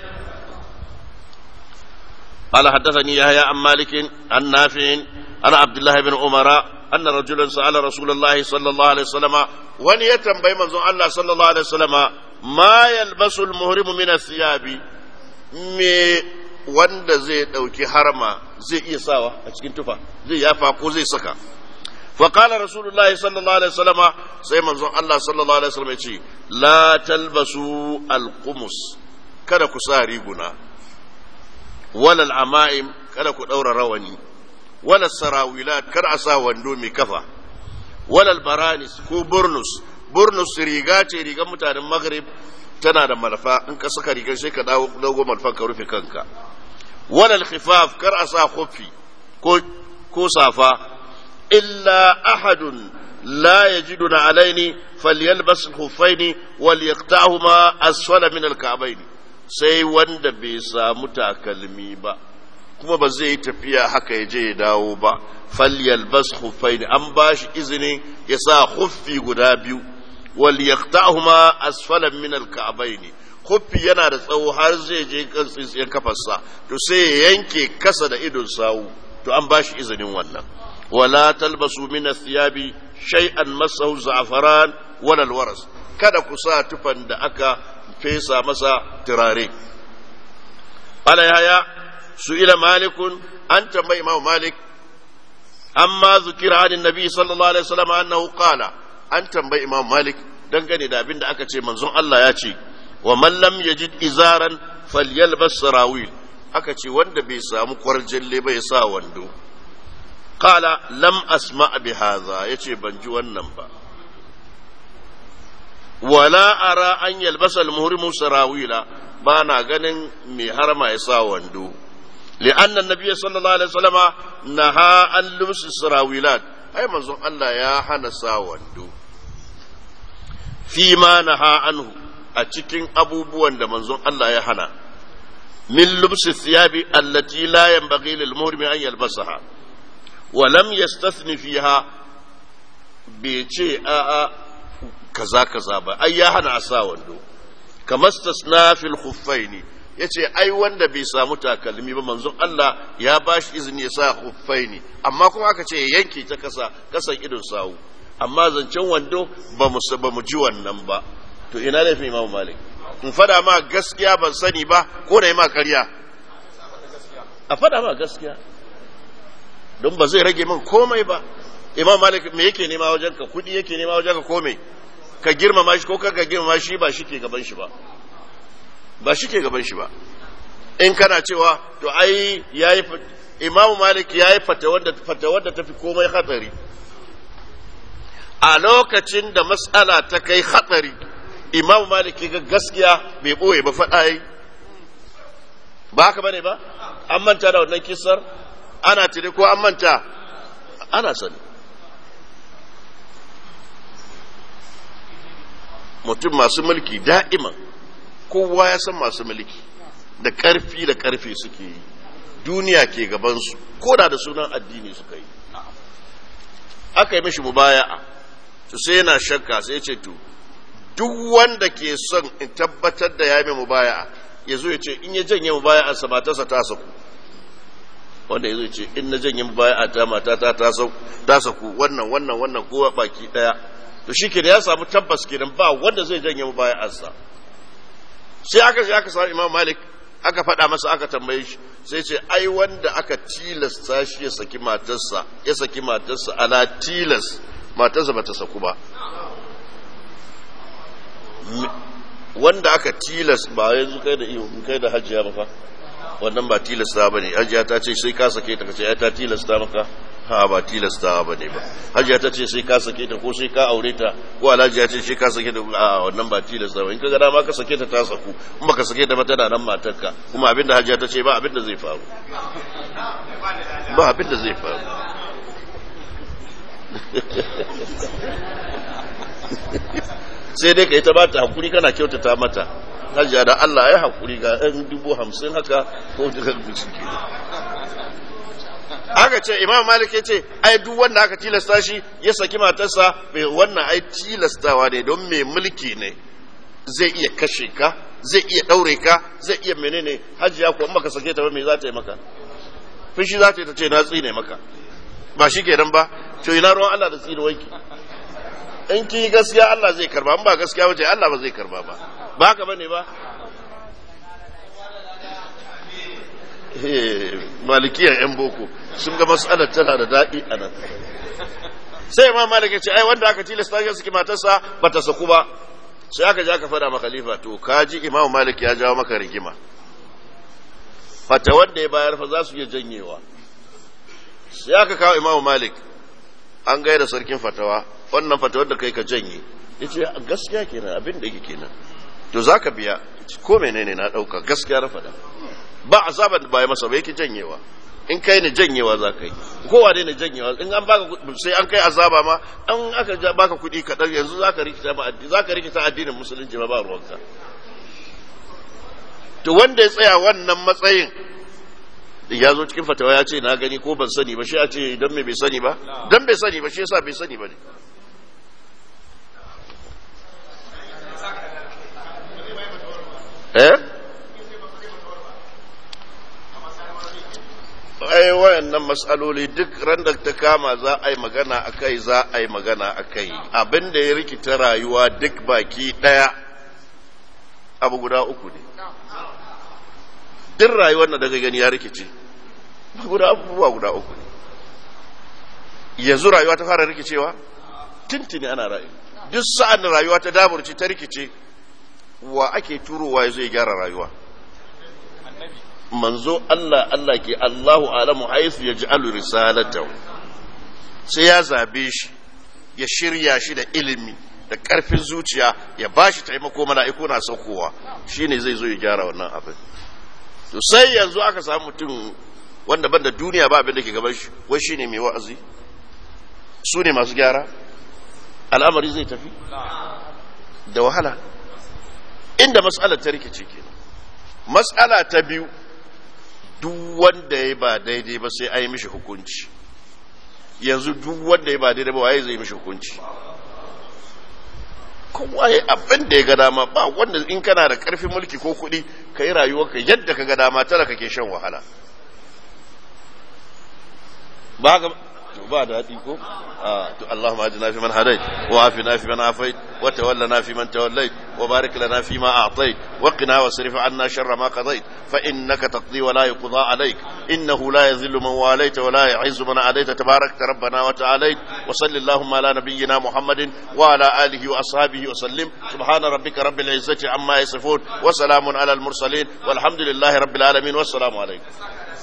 قال حدثني يحيى عن مالك عن نافع عن عبد الله بن عمر أن رجلا سأل رسول الله صلى الله عليه وسلم ونيتم بين الله صلى الله عليه وسلم ma yalbasu al-muhrimu min athiyabi me wanda zai dauki harma zai iya sawa a cikin tufa zai yafa ko zai saka fa qala rasulullahi sallallahu alaihi wasallam sai manzon Allah sallallahu alaihi wasallam yace la talbasu al-qumus kada ku sa riguna wala al-ama'im kada ku daura rawani wala sarawilat kada a sa wando mai kafa wala al-baranis ko burnus riga ce rigar mutanen maghrib tana da malfa in ka saka rigar sai ka dago malfan ka rufe kanka wala al-khifaf kar a sa khuffi ko safa illa ahadun la yajiduna alaini falyalbas al-khuffaini walyaqta'huma asfala min al-ka'bayn sai wanda bai samu takalmi ba kuma ba zai tafiya haka ya je ya dawo ba falyalbas khuffaini an bashi izini ya sa khuffi guda biyu walyaqta'huma asfala min al-ka'bayn khuffi yana da tsawo har zai je kan tsintsiyar kafarsa to sai ya yanke kasa da idon sawu to an bashi izinin wannan wala talbasu min athiyabi shay'an masahu za'faran wala alwaras kada ku sa tufan da aka fesa masa turare ala yaya su'ila malikun an tambayi imam malik amma zukira an nabi sallallahu alaihi wasallam annahu qala an tambayi imam malik dangane da abin da aka ce manzon Allah ya ce wa man lam yajid izaran falyalbas sarawil aka ce wanda bai samu kwarjalle ba ya sa wando qala lam asma bi hadha yace ban ji wannan ba wala ara an yalbasa al-muhrimu sarawila ba na ganin mai harama ya sa wando li'anna an-nabiy sallallahu alaihi wasallama naha an lubs sarawilat ai manzon Allah ya hana sa wando fi ma naha anhu a cikin abubuwan da manzon Allah ya hana min lubs thiyabi allati la yanbaghi lil muhrimi an yalbasaha wa lam yastathni fiha bai ce a'a kaza ba ai ya hana a sa wando kamar stasna fil khuffaini yace ai wanda bai samu takalmi ba manzon Allah ya bashi izini ya sa khuffaini amma kuma aka ce ya yanke ta kasan idon sawu amma zancen wando ba mu ji wannan ba to ina laifin Imam Malik in fada ma gaskiya ban sani ba ko da yi ma ƙarya a fada ma gaskiya don ba zai rage min komai ba Imam Malik me yake nema wajen ka kudi yake nema wajen ka komai ka girmama shi ko ka girmama shi ba shi ke gaban shi ba ba shi ke gaban shi ba in kana cewa to ai yayi Imam Malik yayi fata wanda tafi komai hatsari a lokacin da mas'ala ta kai hatsari Imam Malik ga gaskiya bai boye ba fada yi ba haka bane ba an manta da wannan kissar ana tire ko an manta ana sani mutum masu mulki da'iman kowa ya san masu mulki da ƙarfi suke yi duniya ke gabansu ko da sunan addini suka yi aka yi mishi mubaya'a to sai yana shakka sai ce to duk wanda ke son in tabbatar da ya yi mubaya'a ya zo ya ce in ya janye mubaya'a sa matarsa ta saku wanda ya zo ya ce in na janye mubaya'a ta matata ta saku wannan kowa baki daya to shi kenan ya samu tabbas kenan ba wanda zai janye mu bayan ansa sai aka samu Imam Malik aka faɗa masa aka tambaye shi sai ce ai wanda aka tilasta shi ya saki matarsa ala tilas matarsa bata saku ba wanda aka tilas ba yanzu kai da hajiya ba fa wannan ba tilasta bane hajiya ta ce sai ka sake ta kace ai ta tilasta maka ha ba tilasta ba ne ba hajiya ta ce sai ka sake ta ko sai ka aure ta ko alhaji ya ce sai ka sake ta a wannan ba tilasta ba in ka ga dama ka sake ta ta saku in baka sake ta ba tana nan matarka kuma abinda hajiya ta ce ba abinda zai faru sai dai ka yi ta ba ta hakuri kana kyautata mata hajiya da Allah ya hakuri ga 50,000 haka ko daga suke aka ce Imam Malik ya ce ai duk wanda aka tilasta shi ya saki matarsa bai wannan ai tilastawa ne don mai mulki ne zai iya kashe ka zai iya daure ka zai iya menene hajiya ko in baka sake ta ba me za ta yi maka fushi za ta yi ta ce na tsine maka ba shi kenan ba to ina ruwan Allah da tsine wanki in ki gaskiya Allah zai karba in ba gaskiya wace Allah ba zai karba ba ba ka bane ba malikiyar yan boko sun ga mas'alar tana da daɗi a nan sai ma malik ya ce ai wanda aka tilasta shi suke matarsa ba ta saku ba sai aka ja ka fada ma khalifa to kaji imamu malik ya jawo maka rigima fata wanda ya bayar fa za su iya janyewa sai aka kawo imamu malik an gaida sarkin fatawa wannan fatawar da kai ka janye yace gaskiya kenan abin da yake kenan to zaka biya ko menene na dauka gaskiya na fada ba azaban da bai masa ba yake janyewa in kai ne janyewa za ka yi kowa dai ne janyewa in an baka sai an kai azaba ma an aka baka kuɗi kaɗan yanzu za ka rikita addinin musulunci ba ruwanka to wanda ya tsaya wannan matsayin ya zo cikin fatawa ya ce na gani ko ban sani ba shi ya ce idan mai bai sani ba dan bai sani ba shi yasa bai sani ba ne ai wayannan mas'aloli duk ran da ta kama za a yi magana akai za a yi magana akai abin da ya rikita rayuwa duk baki daya abu guda uku ne duk rayuwar da daga gani ya rikice abubuwa guda uku ne yanzu rayuwa ta fara rikicewa tuntuni ana rayu duk sa'an da rayuwa ta daburci ta rikice wa ake turowa ya zo ya gyara rayuwa manzo Allah ke Allahu alamu haisu ya ji'alu risalatahu sai ya zabe shi ya shirya shi da ilimi da karfin zuciya ya bashi taimako mala'iku na saukowa shine zai zo ya gyara wannan abin to sai yanzu aka samu mutum wanda banda duniya ba abin da ke gaban shi wai shine mai wa'azi su ne masu gyara al'amari zai tafi da wahala inda mas'alar ta rikice kenan mas'ala ta biyu duk wanda ya ba daidai ba sai a yi mishi hukunci yanzu duk wanda ya ba daidai ba waye zai mishi hukunci kowa ya abin da ya ga dama ba wanda in kana da karfin mulki ko kuɗi ka yi rayuwarka yadda ka ga dama tara kake shan wahala ba ga ba daɗi ko to Allahumma ajina fi man hadait wa afina fi man afait wa tawallana fi man tawallait wa barik lana fi ma a'tait wa qina wasrif 'anna sharra ma qadait fa innaka taqdi wa la yuqda 'alayk innahu la yadhillu man walayta wa la yu'izzu man adayta tabarakta rabbana wa ta'alayt wa sallallahu ala nabiyyina muhammadin wa ala alihi wa ashabihi wa sallim subhana rabbika rabbil izzati amma yasifun wa salamun ala al mursalin walhamdulillahi rabbil alamin wassalamu alaykum